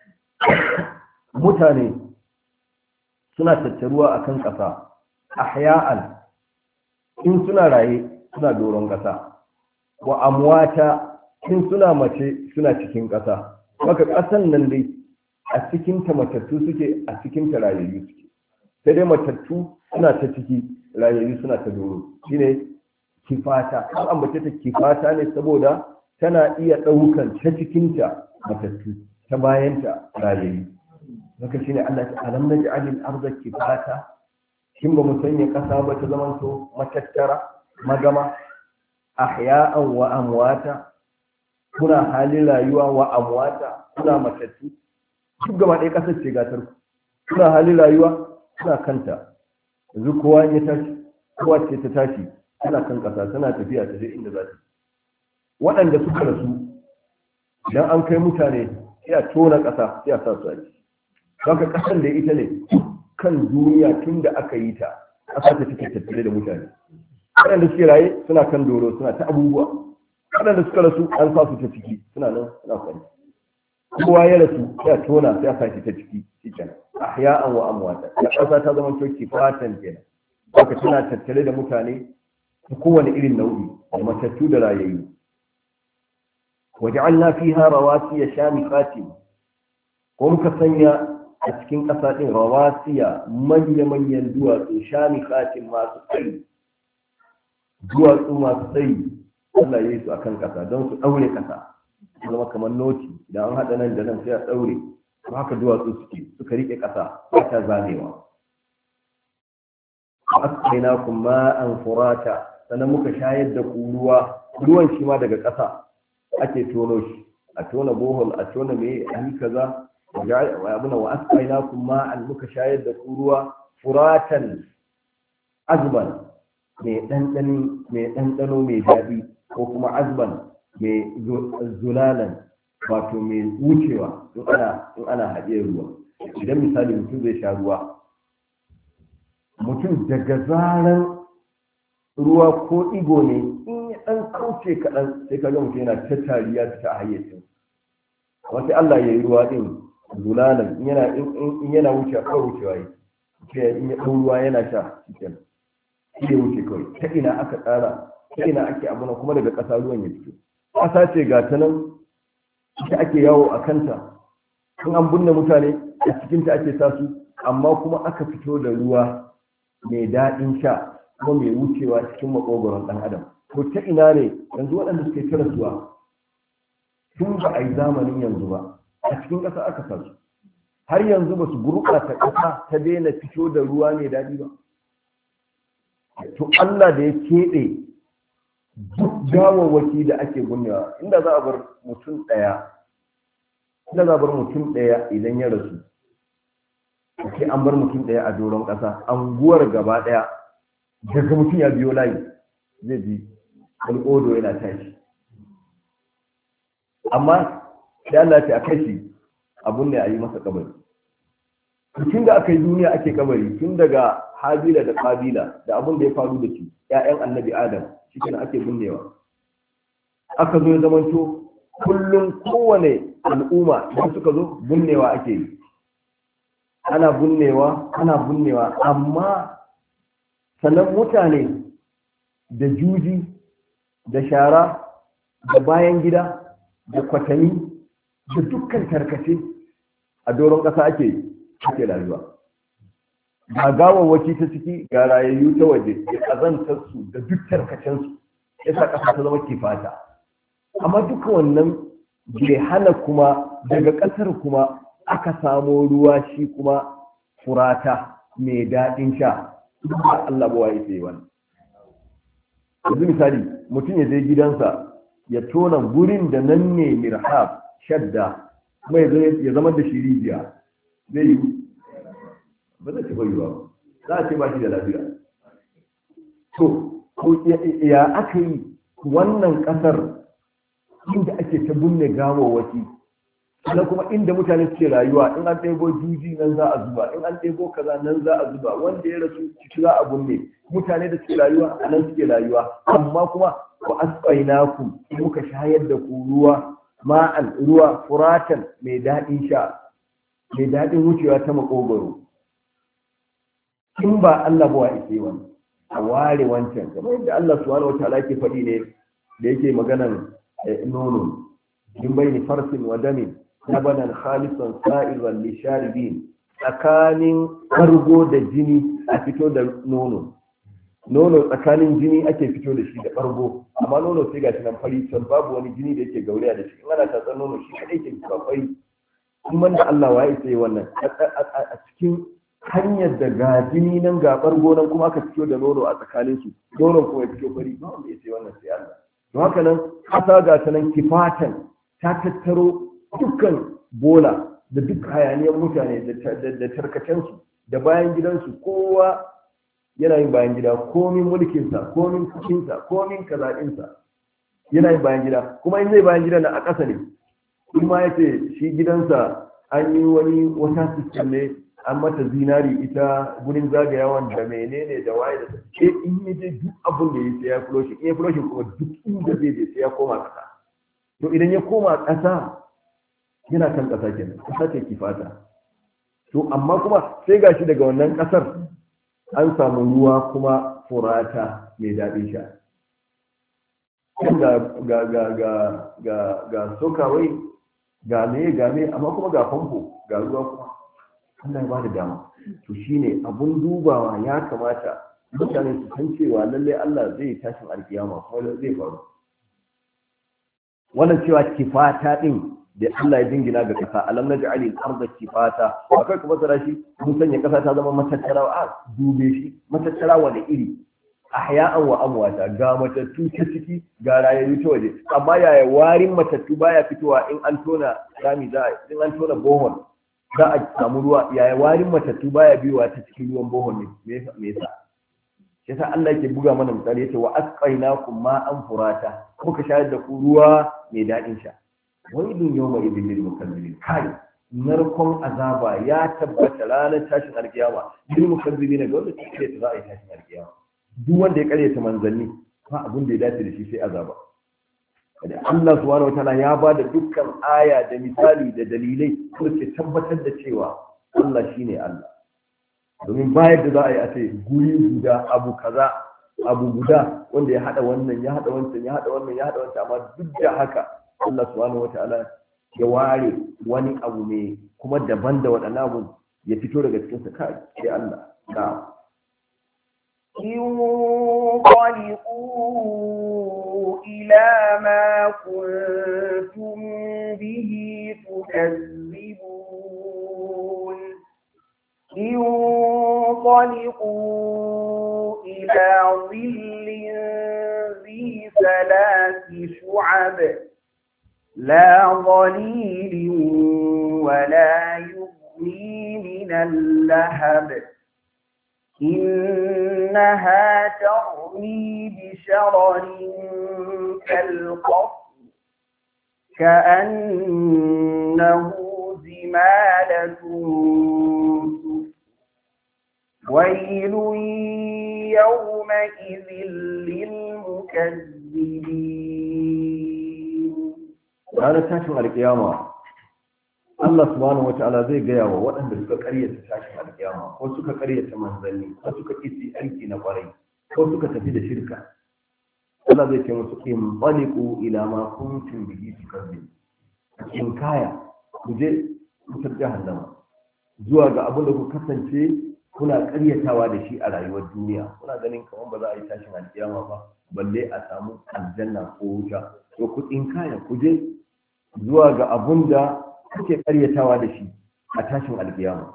mutane suna tattaruwa akan ƙasa, ahya'an in suna raye suna doron ƙasa, wa amwata in suna mace suna cikin ƙasa. Maka ƙasan nan dai a cikinta matattu suke, a cikinta rayayyu suke, sai dai matattu suna ta ciki, rayayyu suna ta doro. Shine kifata, an ambace ta kifata ne saboda tana iya ɗaukan ta cikinta matattu, ta bayanta rayayyu. Maka shine Allah ta alam naj'alil arda kifata, shin ba mu sanya ƙasa ba ta zama to matattara magama, ahya'an wa amwata, kuna halin rayuwa wa amwata, kuna matattu, duk gaba ɗaya ƙasar ce gatar ku, kuna halin rayuwa kuna kanta. Yanzu kowa ya tashi, kowa ce ta tashi tana kan ƙasa, tana tafiya ta je inda za ta. Waɗanda suka rasu idan an kai mutane sai a tona ƙasa sai a sa su a ciki. Haka ƙasar da ita ne kan duniya tun da aka yi ta, ƙasa ta take tattare da mutane. Waɗanda suke raye suna kan doro suna ta abubuwa, waɗanda suka rasu an sa su ta ciki suna nan suna kwanci. Kowa ya rasu sai a tona sai a sa shi ta ciki shikenan, ahya'an wa amwata. Ya ƙasa ta zama coki fatan kenan, haka tana tattare da mutane ta kowane irin nau'i, da matattu da rayayyu. waja'alna fiha rawasiya shamikatin, ko muka sanya a cikin ƙasa ɗin rawasiya manya-manyan duwatsu shamikatin masu tsayi, duwatsu masu tsayi Allah ya yi su akan ƙasa don su ɗaure ƙasa, su zama kamar noti, da an haɗa nan da nan sai a ɗaure. Haka duwatsu suka riƙe ƙasa ba ta zamewa. asqaynakum ma'an furata, sannan muka shayar da ku ruwan shi ma daga ƙasa ake tono shi, a tona bohol, a tona me a yi kaza. Abuna wa asqaynakum ma'an, muka shayar da ku ruwa furatan azban, mai ɗanɗano mai daɗi, ko kuma azban mai zulalan, wato mai wucewa in ana haɗe ruwa. Idan misali mutum zai sha ruwa, mutum daga zaran ruwa ko igo ne in ya ɗan kauce kaɗan sai ka ga mutum yana ta tariya ta hayyacin. Wasu Allah ya yi ruwa ɗin zulalan, in yana wuce kawai wucewa yi, in ya ɗau ruwa yana sha cikin shi ya wuce kawai. Ta ina aka tsara, ta ina ake abuna, kuma daga ƙasa ruwan ya fito. Ƙasa ce ga ta nan ita ake yawo a kanta, in an binne mutane a cikinta ake sa su, amma kuma aka fito da ruwa mai daɗin sha kuma mai wucewa cikin maƙogoron ɗan adam. To ta ina ne yanzu waɗanda suke ta rasuwa tun ba a yi zamanin yanzu ba, a cikin ƙasa aka sa su, har yanzu ba su gurɓata ƙasa ta daina fito da ruwa mai daɗi ba. To Allah da ya keɓe duk gawawwaki da ake binnewa, inda za a bar mutum ɗaya idan ya rasu, sai an bar mutum ɗaya a doron ƙasa, anguwar gaba ɗaya daga mutum ya biyo layi zai bi wani odo yana tashi. Amma sai Allah ce a kashi abun da a yi masa kabari. Tun da aka yi duniya ake kabari, tun daga Habila da Kabila da abun da ya faru da su, ‘ya'yan annabi Adam, shi kenan ake binnewa. Aka zo ya zamanto kullum kowane al'umma idan suka zo binnewa ake yi. Ana binnewa, amma sannan mutane da juji, da shara, da bayan gida, da kwatami, da dukkan tarkace a doron ƙasa ake rayuwa. Ga gawawwaki ta ciki ga rayayyu ta waje da ƙazantar su da duk tarkacen su yasa ƙasa ta zama kifata. Amma duka wannan bai hana kuma daga ƙasar kuma aka samo ruwa shi kuma furata mai daɗin sha. Allah ba ya sai wannan. Yanzu misali mutum ya je gidansa ya tona gurin da nan ne mirhab shadda kuma ya zama da shi rijiya zai yi ba zai ci bayuwa za a ce ba shi da lafiya. To ya aka yi wannan ƙasar inda ake ta binne gawawwaki sannan kuma inda mutane suke rayuwa in an ɗebo juji nan za a zuba in an ɗebo kaza nan za a zuba wanda ya rasu ciki za a binne mutane da suke rayuwa a nan suke rayuwa amma kuma wa asqainakum in muka shayar da ku ruwa ma'an ruwa furatan mai daɗin sha mai daɗin wucewa ta makogoro. In ba Allah ba wa ake wani a ware wancan kamar yadda Allah subhanahu wataala ke faɗi ne da yake maganan nono in bayni farsin wa damin labanan khalisan sa'iran lisharibin tsakanin ɓargo da jini a fito da nono tsakanin jini ake fito da shi da ɓargo amma nono sai gashi nan fari can babu wani jini da yake gauraya da shi in ana tatsar nono shi kadai ke fito fari kuma da Allah waye sai wannan a cikin hanyar da ga jini nan ga ɓargo nan kuma aka fito da nono a tsakanin su nono kuma ya fito fari ba wanda ya sai wannan sai Allah don haka nan kasa ga ta nan kifatan ta tattaro dukkan bola da duk hayaniyar mutane da tarkacensu da bayan gidansu kowa yana yin bayan gida komin mulkinsa komin kucinsa komin kazaɗinsa yana yin bayan gida kuma in zai bayan gida na a ƙasa ne kuma ya ce shi gidansa an yi wata sistem ne an mata zinari ita gurin zagayawan da menene da waye da ke in ya je duk abin da ya sai ya fuloshi in ya fuloshi kuma duk inda zai je sai ya koma ƙasa to idan ya koma ƙasa yana kan ƙasa kenan ƙasa ce kifata to amma kuma sai gashi daga wannan ƙasar an samu ruwa kuma furata mai daɗin sha ga sokawai ga me amma kuma ga famfo ga ruwa kuma Allah ya bada dama to shine abun dubawa ya kamata mutane su san cewa lalle Allah zai tashin alkiyama kuma zai faru wannan cewa kifata din da Allah ya jingina ga kasa alam naj'alil arda kifata akai kuma tsara shi mun sanya kasa ta zama matattara a dube shi matattara wani iri ahya'an wa amwata ga matattu ta ciki ga rayayyu ta waje amma yaya warin matattu baya fitowa in an tona rami in an tona bohol za a samu ruwa yaya warin matattu baya biyowa ta cikin ruwan bohol ne me yasa yasa Allah yake buga mana misali yace wa asqainakum ma'an furata muka shayar da ku ruwa mai dadin sha wailun yawma idin lil mukazzibin kai narkon azaba ya tabbata ranar tashin alkiyama lil mukazzibin ga wanda take da za a yi tashin alkiyama duk wanda ya karyata manzanni ba abin da ya dace da shi sai azaba da Allah subhanahu wataala ya ba da dukkan aya da misali da dalilai ko ke tabbatar da cewa Allah shine Allah domin bayar da za a yi a ce guri guda abu kaza abu guda wanda ya hada wannan ya hada wancan ya hada wannan ya hada wancan amma duk da haka Allah subhanahu wataala ya ware wani abu ne kuma daban da waɗannan abu ya fito daga cikin sa kai sai Allah na انطلقوا إلى ما كنتم به تكذبون انطلقوا إلى ظل ذي ثلاث شعب لا ظليل ولا يغني من اللهب إنها ترمي بشرر كالقصر كأنه زمالة ويل يومئذ للمكذبين. ranar tashin alkiyama Allah subhanahu wataala zai gaya wa waɗanda suka karyata tashin alkiyama ko suka karyata manzanni ko suka kisi aiki na kwarai ko suka tafi da shirka. Allah zai ce musu in baliku ila ma kuntum bihi tukadzibun in kaya ku je wutar jahannama, zuwa ga abin da ku kasance kuna ƙaryatawa da shi a rayuwar duniya. Kuna ganin kamar ba za a yi tashin alkiyama ba, balle a samu aljanna ko wuta. To ku tsinkaya ku je zuwa ga abin da kuke ƙaryatawa da shi a tashin alkiyama.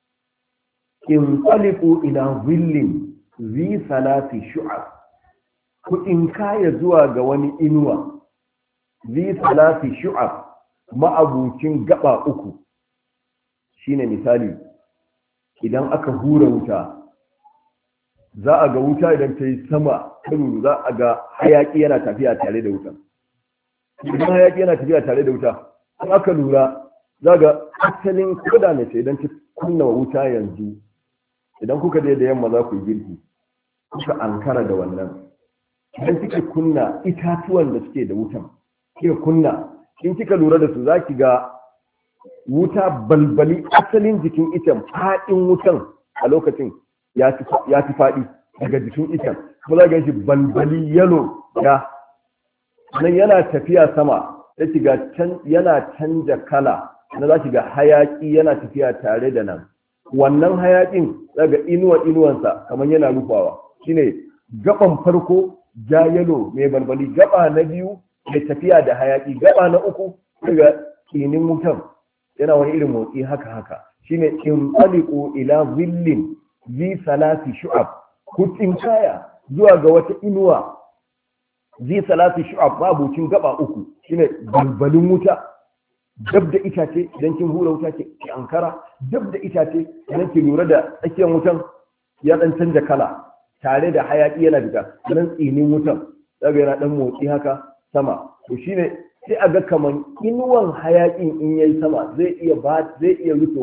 In qaliqu ila zillin zi salati shu'ab, ku tsinkaya zuwa ga wani inuwa zi salati shu'ab, ma'abucin gaba uku. Shine misali, idan aka hura wuta, za a ga wuta idan ta yi sama kan, za a ga hayaki yana tafiya tare da wuta. Idan hayaki yana tafiya tare da wuta, an aka lura za ga asalin koda ne sai idan ta kunna wuta yanzu, idan kuka je da yamma za ku yi girki, kuka ankara da wannan, idan kika kunna itatuwan da suke da wutan, kika kunna, in kika lura da su za ki ga wuta balbali, asalin jikin itan, faɗin wutan a lokacin ya fi faɗi daga jikin itan, kuma za ga shi balbali yalo ya nan yana tafiya sama, ta shiga yana canja kala, na za ki ga hayaki yana tafiya tare da nan. Wannan hayakin daga inuwansa kamar yana rufawa, shine gaban farko ja yalo mai balbali, gaba na biyu mai tafiya da hayaki, gaba na uku daga kinin wutan yana wani irin motsi haka shine in qaliqu ila zillin zi salati shu'ab, ku tsinkaya zuwa ga wata inuwa zi salati shu'ab, babucin gaba uku, shine balbalin wuta, dab da itace idan kin hura wuta ki ankara, dab da itace idan ki lura da tsakiyar wutan ya dan canja kala tare da hayaki yana fita, dan tsinin wutan daga yana dan motsi haka sama. To shine sai a ga kaman inuwan hayakin in yayi sama zai iya rufe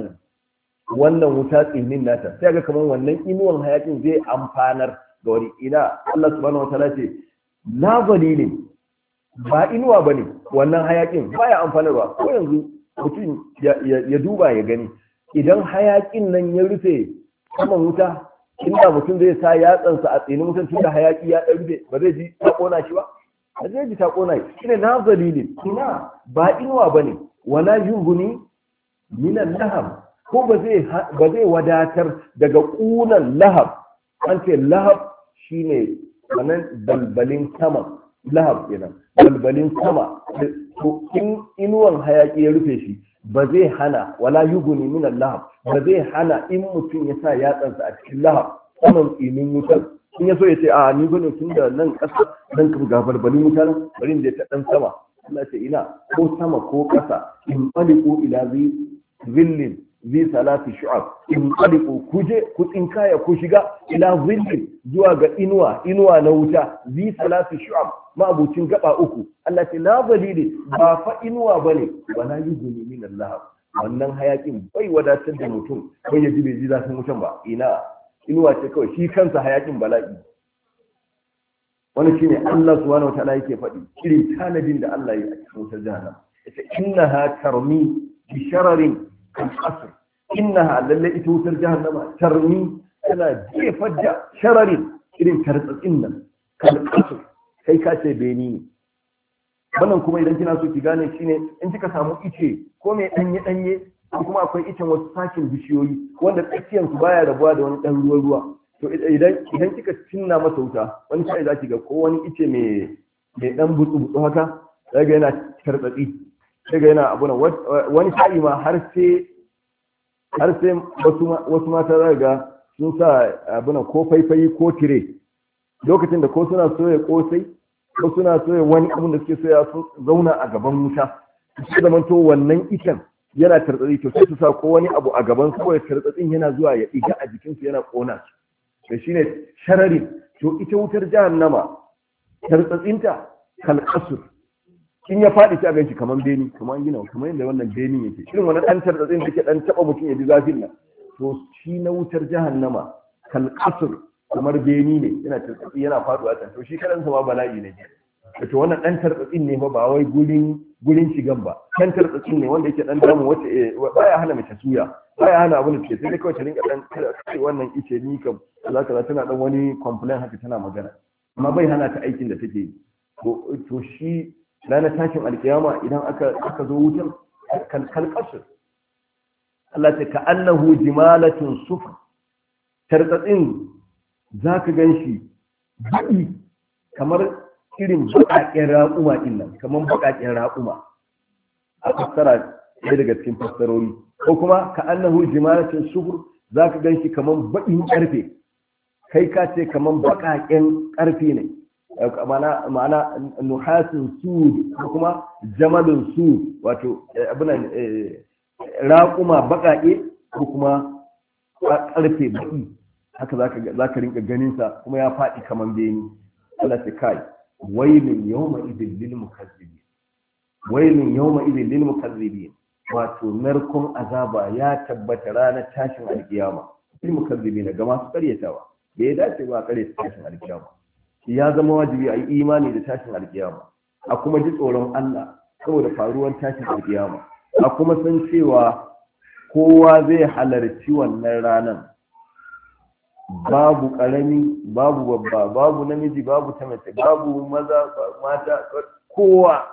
wannan wuta tsinin nata, sai a ga kaman wannan inuwan hayakin zai amfanar ga wani. Ina Allah subhanahu wataala ce la zalilin, ba inuwa bane wannan hayakin, baya amfanarwa. Ko yanzu mutum ya duba ya gani, idan hayakin nan ya rufe saman wuta, inda mutum zai sa yatsansa a tsinin wutan tunda hayaki ya rufe, ba zai ji ta kona shi ba? A zai ji ta kona shi. Shine na zalilin, ina ba inuwa bane, wala yughni min al-lahab, ko ba zai wadatar daga kunan lahab. An ce lahab shine wannan balbalin sama, lahab kenan, balbalin sama. To in inuwan hayaki ya rufe shi, ba zai hana, wala yughni min al-lahab, ba zai hana in mutum ya sa yatsansa a cikin lahab saman tsinin wutar, in ya so ya ce a ni gudun tun da nan ƙasa nan kan ga balbalin wuta nan bari in je ta ɗan sama. Allah ce ina, ko sama ko ƙasa, in qaliqu ila zillin zi salati shu'ab, in qaliqu kuje ku tsinkaya ku shiga ila zillin zuwa ga inuwa na wuta zi salati shu'ab, mabucin gaba uku. Allah ce la zalili, ba fa inuwa bane, wala yughni min al-lahab, wannan hayakin bai wadatar da mutum bai ya ji bai ji zafin wutan ba. Ina, inuwa ce kawai, shi kansa hayakin bala'i. Wannan shine Allah subhanahu wataala yake faɗi irin tanadin da Allah ya yi a cikin wutar jahannam. Ita innaha tarmi bi shararin kan asr, innaha lalle ita wutar jahannama tarmi tana jefar da shararin irin tartsatsin nan kan asr, kai ka ce beni ne. Wannan kuma idan kina so ki gane shine in kika samu ice ko mai danye ko kuma akwai icen wasu sakin bishiyoyi wanda tsakiyar su baya rabuwa da wani dan ruwa, to idan kika cinna masa wuta, wani sai za ki ga ko wani ice mai dan butsu haka daga yana tartsatsi, daga yana abu nan, wani sai ma har sai wasu mata za ga sun sa abu nan ko faifayi ko tire, lokacin da ko suna soya kosai ko suna soya wani abin da suke soya sun zauna a gaban wuta, su zaman to wannan icen yana tartsatsi, to sai su sa ko wani abu a gaban su, kawai tartsatsin yana zuwa ya ɗiga a jikinsu yana ƙona su. Da shine shararin. To ita wutar jahannama tartsatsinta kalqasur, in ya faɗi ki a ganshi kaman beni, kaman gina, kaman yadda wannan benin yake, irin wannan ɗan tartsatsin da ke ɗan taɓa mutum ya ji zafin nan, to shi na wutar jahannama kalqasur, kamar beni ne, yana tartsatsi yana faɗuwa can, to shi kaɗansa ma bala'i ne. To wannan ɗan tartsatsin ne ba wai gurin shigan ba, ɗan tartsatsin ne wanda yake ɗan damu, wacce baya hana mace suya, baya hana abin da ke, sai dai kawai ta rinka ɗan kai wannan ice ni kam kaza tana ɗan wani complain haka tana magana, amma bai hana ta aikin da take yi. To shi ranar tashin alkiyama idan aka zo wutan kalkashin Allah ta ka annahu jimalatun sufr tartsatsin zaka ganshi baƙi kamar irin baƙaƙen raƙuma din nan, kamar baƙaƙen raƙuma a fassara ɗaya daga cikin fassarori, ko kuma ka annahu jimalatun sufr zaka ganshi kamar baƙin ƙarfe, kai ka ce kamar baƙaƙen ƙarfe ne, ma'ana nuhasin sud ko kuma jamalun sud, wato abinan raƙuma baƙaƙe ko kuma ƙarfe baƙi, haka za ka rinka ganinsa kuma ya faɗi kamar beni. Allah ta kai wailin yawma idin lil mukazzibin, wailin yawma idin lil mukazzibin, wato narkon azaba ya tabbata ranar tashin alkiyama lil mukazzibin ga masu ƙaryatawa. Da ya dace ba ƙaryata tashin alkiyama, ya zama wajibi a yi imani da tashin alkiyama, a kuma ji tsoron Allah saboda faruwar tashin alkiyama, a kuma san cewa kowa zai halarci wannan ranar, babu ƙarami babu babba, babu namiji babu ta mace, babu maza mata, kowa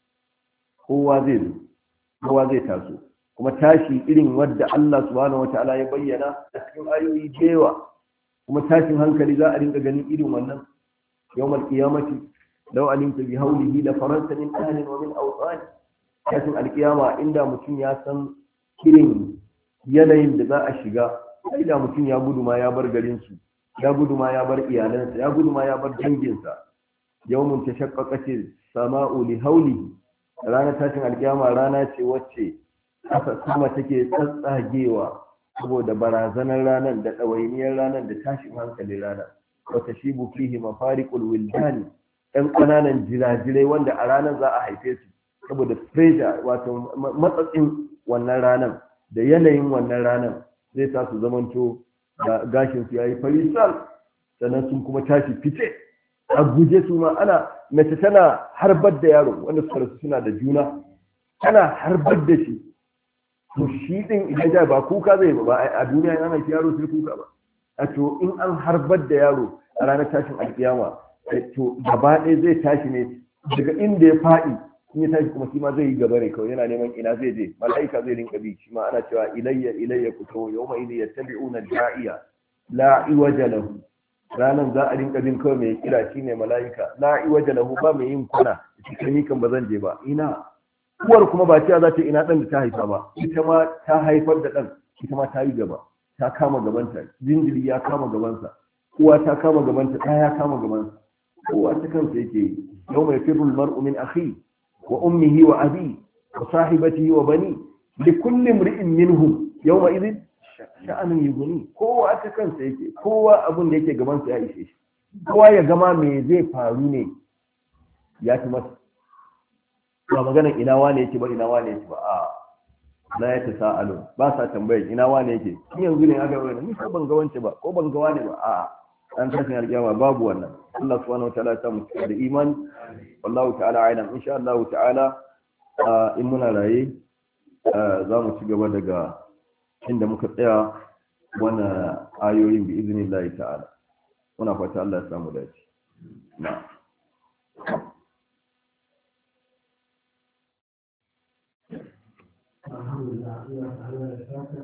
zai zo, kowa zai taso, kuma tashi irin wadda Allah subhanahu wataala ya bayyana a cikin ayoyi da yawa, kuma tashin hankali za a rinka ganin irin wannan yawmal qiyamati law alimta bi hawlihi la faranta min ahlin wa min awtan. Tashin alkiyama inda mutum ya san irin yanayin da za a shiga, sai da mutum ya gudu ma ya bar garinsu, ya gudu ma ya bar iyalansa, ya gudu ma ya bar danginsa. Yawmun tashaqqaqati sama'u li hawlihi, ranar tashin alkiyama rana ce wacce sama take tsatsagewa saboda barazanar ranar da ɗawainiyar ranar da tashin hankalin ranar. Wata shibu fihi mafariqul wildani, ɗan ƙananan jirajirai wanda a ranar za a haife su saboda pressure, wato matsatsin wannan ranar da yanayin wannan ranar zai sa su zamanto da gashin su yayi fari sal, sannan sun kuma tashi fice a guje su ma. Ana mace tana harbar da yaro wanda suka rasu suna da juna, tana harbar da shi, to shi din idan ja ba kuka zai ba a duniya yana yaro sai kuka ba, a to in an harbar da yaro a ranar tashin alkiyama, to gaba ɗaya zai tashi ne daga inda ya faɗi, in ya tashi kuma shi ma zai yi gaba ne kawai, yana neman ina zai je, mala'ika zai rinka bi shi ma. Ana cewa ilayya ku to yawma idin yattabi'una da'iya la iwaja lahu, ranan za a rinka bin kawai mai kira shine mala'ika, la iwaja lahu, ba mai yin kuna cikin ni kan ba zan je ba. Ina uwar kuma ba cewa za ta ina dan da ta haifa ba, ita ma ta haifar da dan, ita ma ta yi gaba, ta kama gabanta, jinjiri ya kama gabansa, uwa ta kama gabanta, ɗaya ya kama gabansa, kowa ta kansa yake yi. Yawma yafirru al-mar'u min akhihi wa ummihi wa abi wa sahibatihi wa bani likulli imri'in minhum yawma idhin sha'anun yughni. kowa ta kansa yake, kowa abun da yake gaban sa ya ishe shi, kowa ya gama me zai faru ne ya fi masa, ba maganar ina wane yake ba, ina wane yake ba, a la ya ta sa'alu, ba sa tambayar ina wane yake, in yanzu ne aka wani ni ko ban ga wance ba, ko ban ga wane ba, a an tashin alƙiyama babu wannan. Allah subhanahu wa ta'ala ya samu da imani. Wallahu ta'ala a'lam. Insha Allah ta'ala in muna raye za mu ci gaba daga inda muka tsaya wannan ayoyin bi iznillahi ta'ala. Muna fata Allah ya samu dace. Na'am. Alhamdulillah, Allah ta'ala ya saka.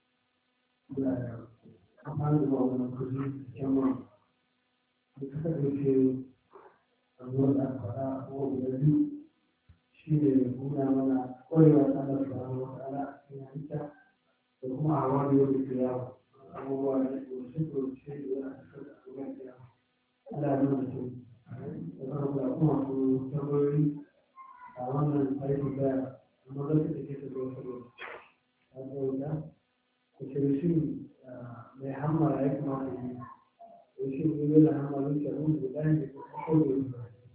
Amfani da wannan kudi yamma da kasar da ke abuwa da aka faɗa ko guda biyu shi ne nuna mana ƙwarewa ta Allah subhanahu wa ta'ala a cikin halitta da kuma a wani yau da ke yawo abubuwa da ke wasu kurce da yana kasar da abubuwan da yawo. Allah ya nuna su da farko da kuma su tambayoyi a wannan aikin da amma zai da ke ta zo saboda ta zo da ke shi mai hamma ya kamata yi da shi ne da hamma zuciya mun da bayan da kuma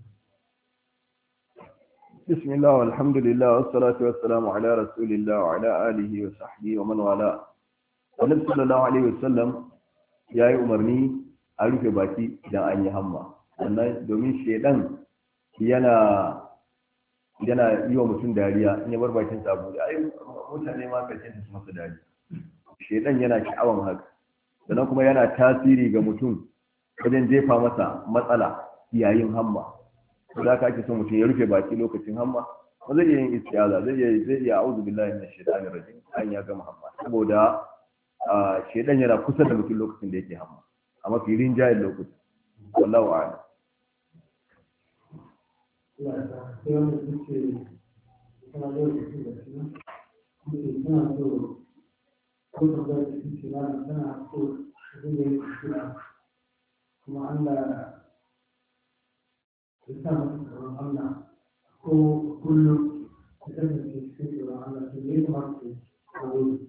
بسم الله والحمد لله والصلاة والسلام على رسول الله وعلى آله وصحبه ومن والاه. النبي صلى الله عليه وسلم ya yi umarni a rufe baki idan an yi hamma, sannan domin shedan yana yi wa mutum dariya in ya bar bakin sabu da ai mutane ma karshen su masa dariya. Shedan yana sha'awan haka, sannan kuma yana tasiri ga mutum wajen jefa masa matsala yayin hamma. Da ka ake son mutum ya rufe baki lokacin hamma, zai iya yin istiaza zai iya a'udhu billahi minash shaitanir rajim an ya gama hamma saboda shaitan yana kusa da mutum lokacin da yake hamma a mafi rinjayen lokuta wallahu a'lam. kuma Allah ya sa masa tsoron Allah ko kullum ya kasance cikin tsoron Allah to ne kuma su kawo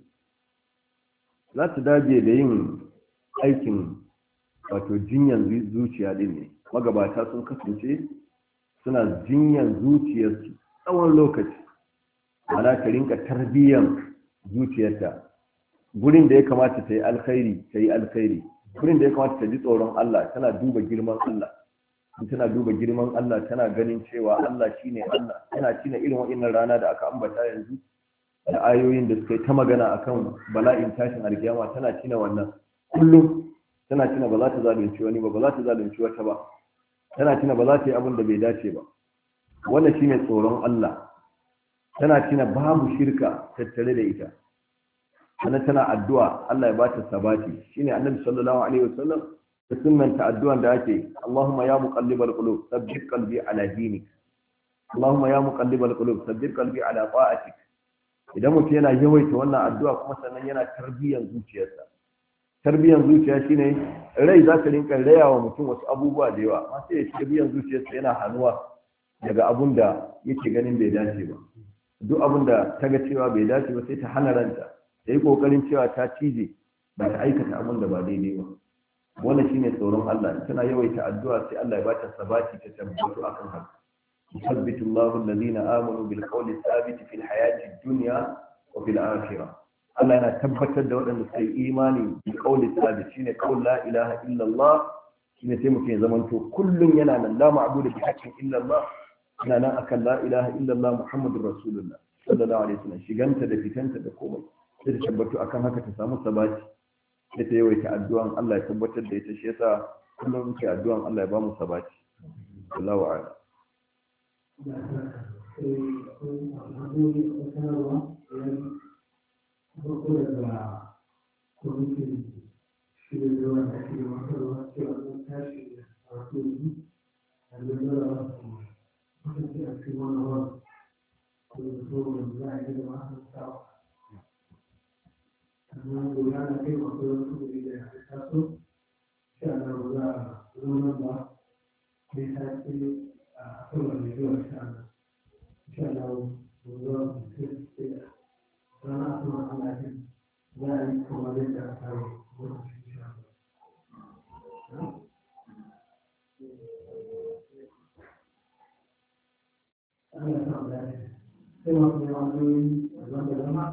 za ta dage da yin aikin wato jinyan zuciya din ne. Magabata sun kasance suna jinyan zuciyarsu tsawon lokaci ana ta rinka tarbiyyar zuciyarta gurin da ya kamata ta yi alkhairi gurin da ya kamata ta ji tsoron Allah tana duba girman Allah tana duba girman Allah tana ganin cewa Allah shine Allah tana cina irin wa'innan rana da aka ambata yanzu da ayoyin da suka yi ta magana akan bala'in tashin alkiyama tana cina wannan kullum tana cina ba za ta zalunci wani ba za ta zalunci wata ba tana cina ba za ta yi abin da bai dace ba wannan shine tsoron Allah tana cina babu shirka tattare da ita sannan tana addu'a Allah ya bata sabati shine annabi sallallahu alaihi wasallam da sunnanta addu'an da ake Allahumma ya muqallibal qulub thabbit qalbi ala dinik Allahumma ya muqallibal qulub thabbit qalbi ala ta'atik idan mutum yana yawaita wannan addu'a kuma sannan yana tarbiyyar zuciyarsa tarbiyyar zuciya shine rai za ta rinka raya wa mutum wasu abubuwa da yawa amma sai ya tarbiyyar zuciyarsa yana hanuwa daga abun da yake ganin bai dace ba duk abun da ta ga cewa bai dace ba sai ta hana ranta ta yi kokarin cewa ta cije ba ta aikata abin da ba daidai ba wannan shine tsoron Allah tana yawaita addu'a sai Allah ya bata sabati ta tabbatu akan haka yusabbitu Allahu alladhina amanu bil qawli thabit fil hayati dunya wa fil akhirah Allah yana tabbatar da waɗanda suka yi imani bil qawli thabit shine qaul la ilaha illa Allah shine sai mutum ya zamanto kullun yana nan la ma'budu bi haqqin illa Allah yana nan akan la ilaha illa Allah Muhammadur Rasulullah sallallahu alaihi wasallam shiganta da fitanta da komai sai ta tabbatu akan haka ta samu sabati sai ta yawaita addu'an Allah ya tabbatar da ita shi yasa kullum muke addu'an Allah ya ba mu sabati Allahu a'lam. Sannan gobe na kai masu wasu kuɗi da ya taso, shi a nan za a zama ba, sai ta ce a kan wani zuwa shi a nan. Shi a nan zuwa sai ce rana a kuma ana yin za a yi kuma zai da aka yi lokacin shi a nan. Ana sa da ya sai masu yawan zoyi a zama da zama.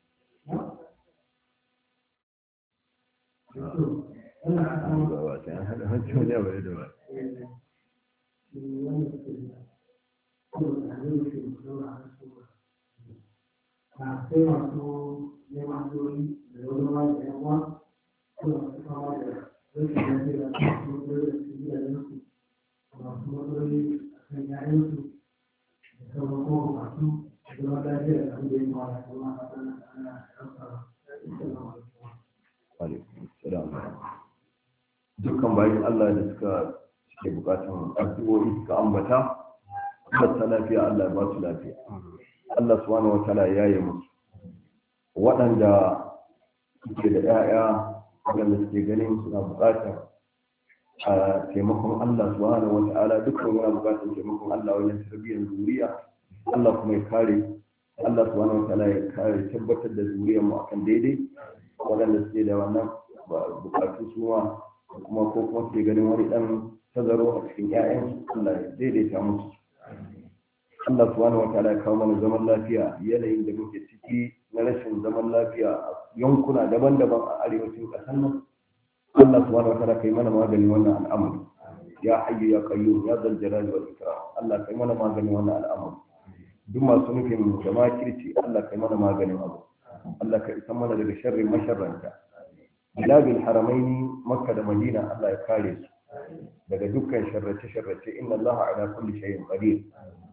Dukkan bayan Allah da suke bukatun addu'o'i suka ambata ta lafiya Allah ya ba su lafiya Allah subhanahu wataala ya yi musu waɗanda suke da 'ya'ya waɗanda suke ganin suna bukatar a taimakon Allah subhanahu wataala dukkan yana bukatar taimakon Allah wajen tarbiyyar zuriya Allah kuma ya kare Allah subhanahu wataala ya kare tabbatar da zuriyar mu akan daidai waɗanda suke da wannan bukatu suwa kuma ko kuma suke ganin wani dan tazaro a cikin ƴaƴan Allah ya daidaita musu Allah subhanahu wataala ya kawo mana zaman lafiya yanayin da muke ciki na rashin zaman lafiya a yankuna daban-daban a arewacin ƙasar nan Allah subhanahu wataala kai mana maganin wannan al'amari ya hayyu ya qayyum ya zal jalali wal ikram Allah kai mana maganin wannan al'amari duk masu nufin da makirci Allah kai mana maganin abu Allah ka isa mana daga sharrin masharranta biladul haramaini makka da madina Allah ya kare su daga dukkan sharrace-sharrace inna Allah ala kulli shay'in qadir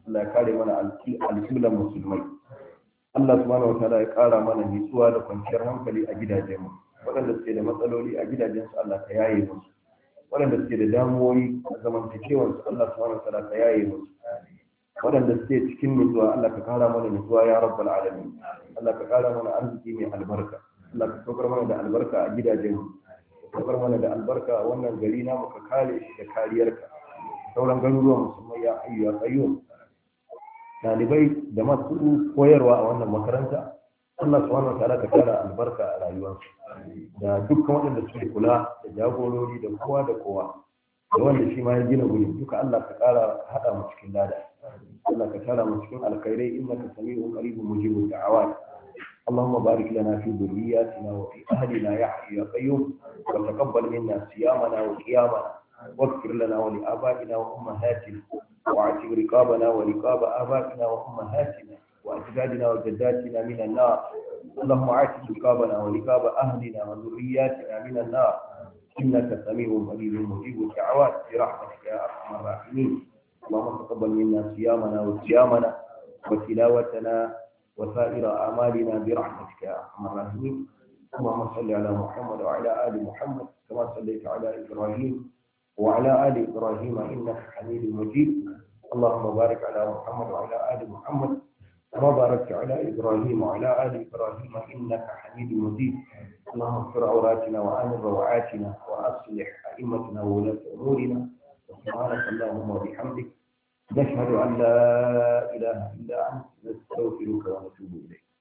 Allah ya kare mana alƙiblan musulmai. Allah subhanahu wataala ya ƙara mana nutsuwa da kwanciyar hankali a gidajenmu. Waɗanda suke da matsaloli a gidajensu Allah ka yaye musu. Waɗanda suke da damuwoyi a zamantakewarsu Allah subhanahu wataala ka yaye musu. Waɗanda suke cikin nutsuwa Allah ka ƙara mana nutsuwa ya rabbal alamin. Allah ka ƙara mana arziki mai albarka. Allah ka saukar mana da albarka a gidajenmu. Ka saukar mana da albarka a wannan gari namu ka kare shi da kariyarka. Sauran garuruwan musulmai ya hayyu ya qayyum. Ɗalibai da masu koyarwa a wannan makaranta Allah subhanahu wataala ka kara albarka a rayuwarsu da dukkan waɗanda suke kula da jagorori da kowa da wanda shi ma ya gina guri duka Allah ka kara haɗa mu cikin lada. Allah ka tara mu cikin alkhairai innaka sami'un qaribun mujibud da'awat. اللهم بارك لنا في ذرياتنا وفي أهلنا يا حي يا قيوم وتقبل منا صيامنا وقيامنا واغفر لنا ولآبائنا وأمهاتنا واعتق رقابنا ورقاب آبائنا وأمهاتنا وأجدادنا وجداتنا من النار. اللهم اعتق رقابنا ورقاب أهلنا وذرياتنا من النار إنك سميع قريب مجيب الدعوات برحمتك يا أرحم الراحمين. اللهم تقبل منا صيامنا وصيامنا وتلاوتنا وسائر أعمالنا برحمتك يا أرحم الراحمين. اللهم صل على محمد وعلى آل محمد كما صليت على إبراهيم وعلى آل إبراهيم إنك حميد مجيد. اللهم بارك على محمد وعلى آل محمد كما باركت على إبراهيم وعلى آل إبراهيم إنك حميد مجيد. اللهم اغفر عوراتنا وآمن روعاتنا وأصلح أئمتنا وولاة أمورنا. سبحانك اللهم وبحمدك نشهد أن لا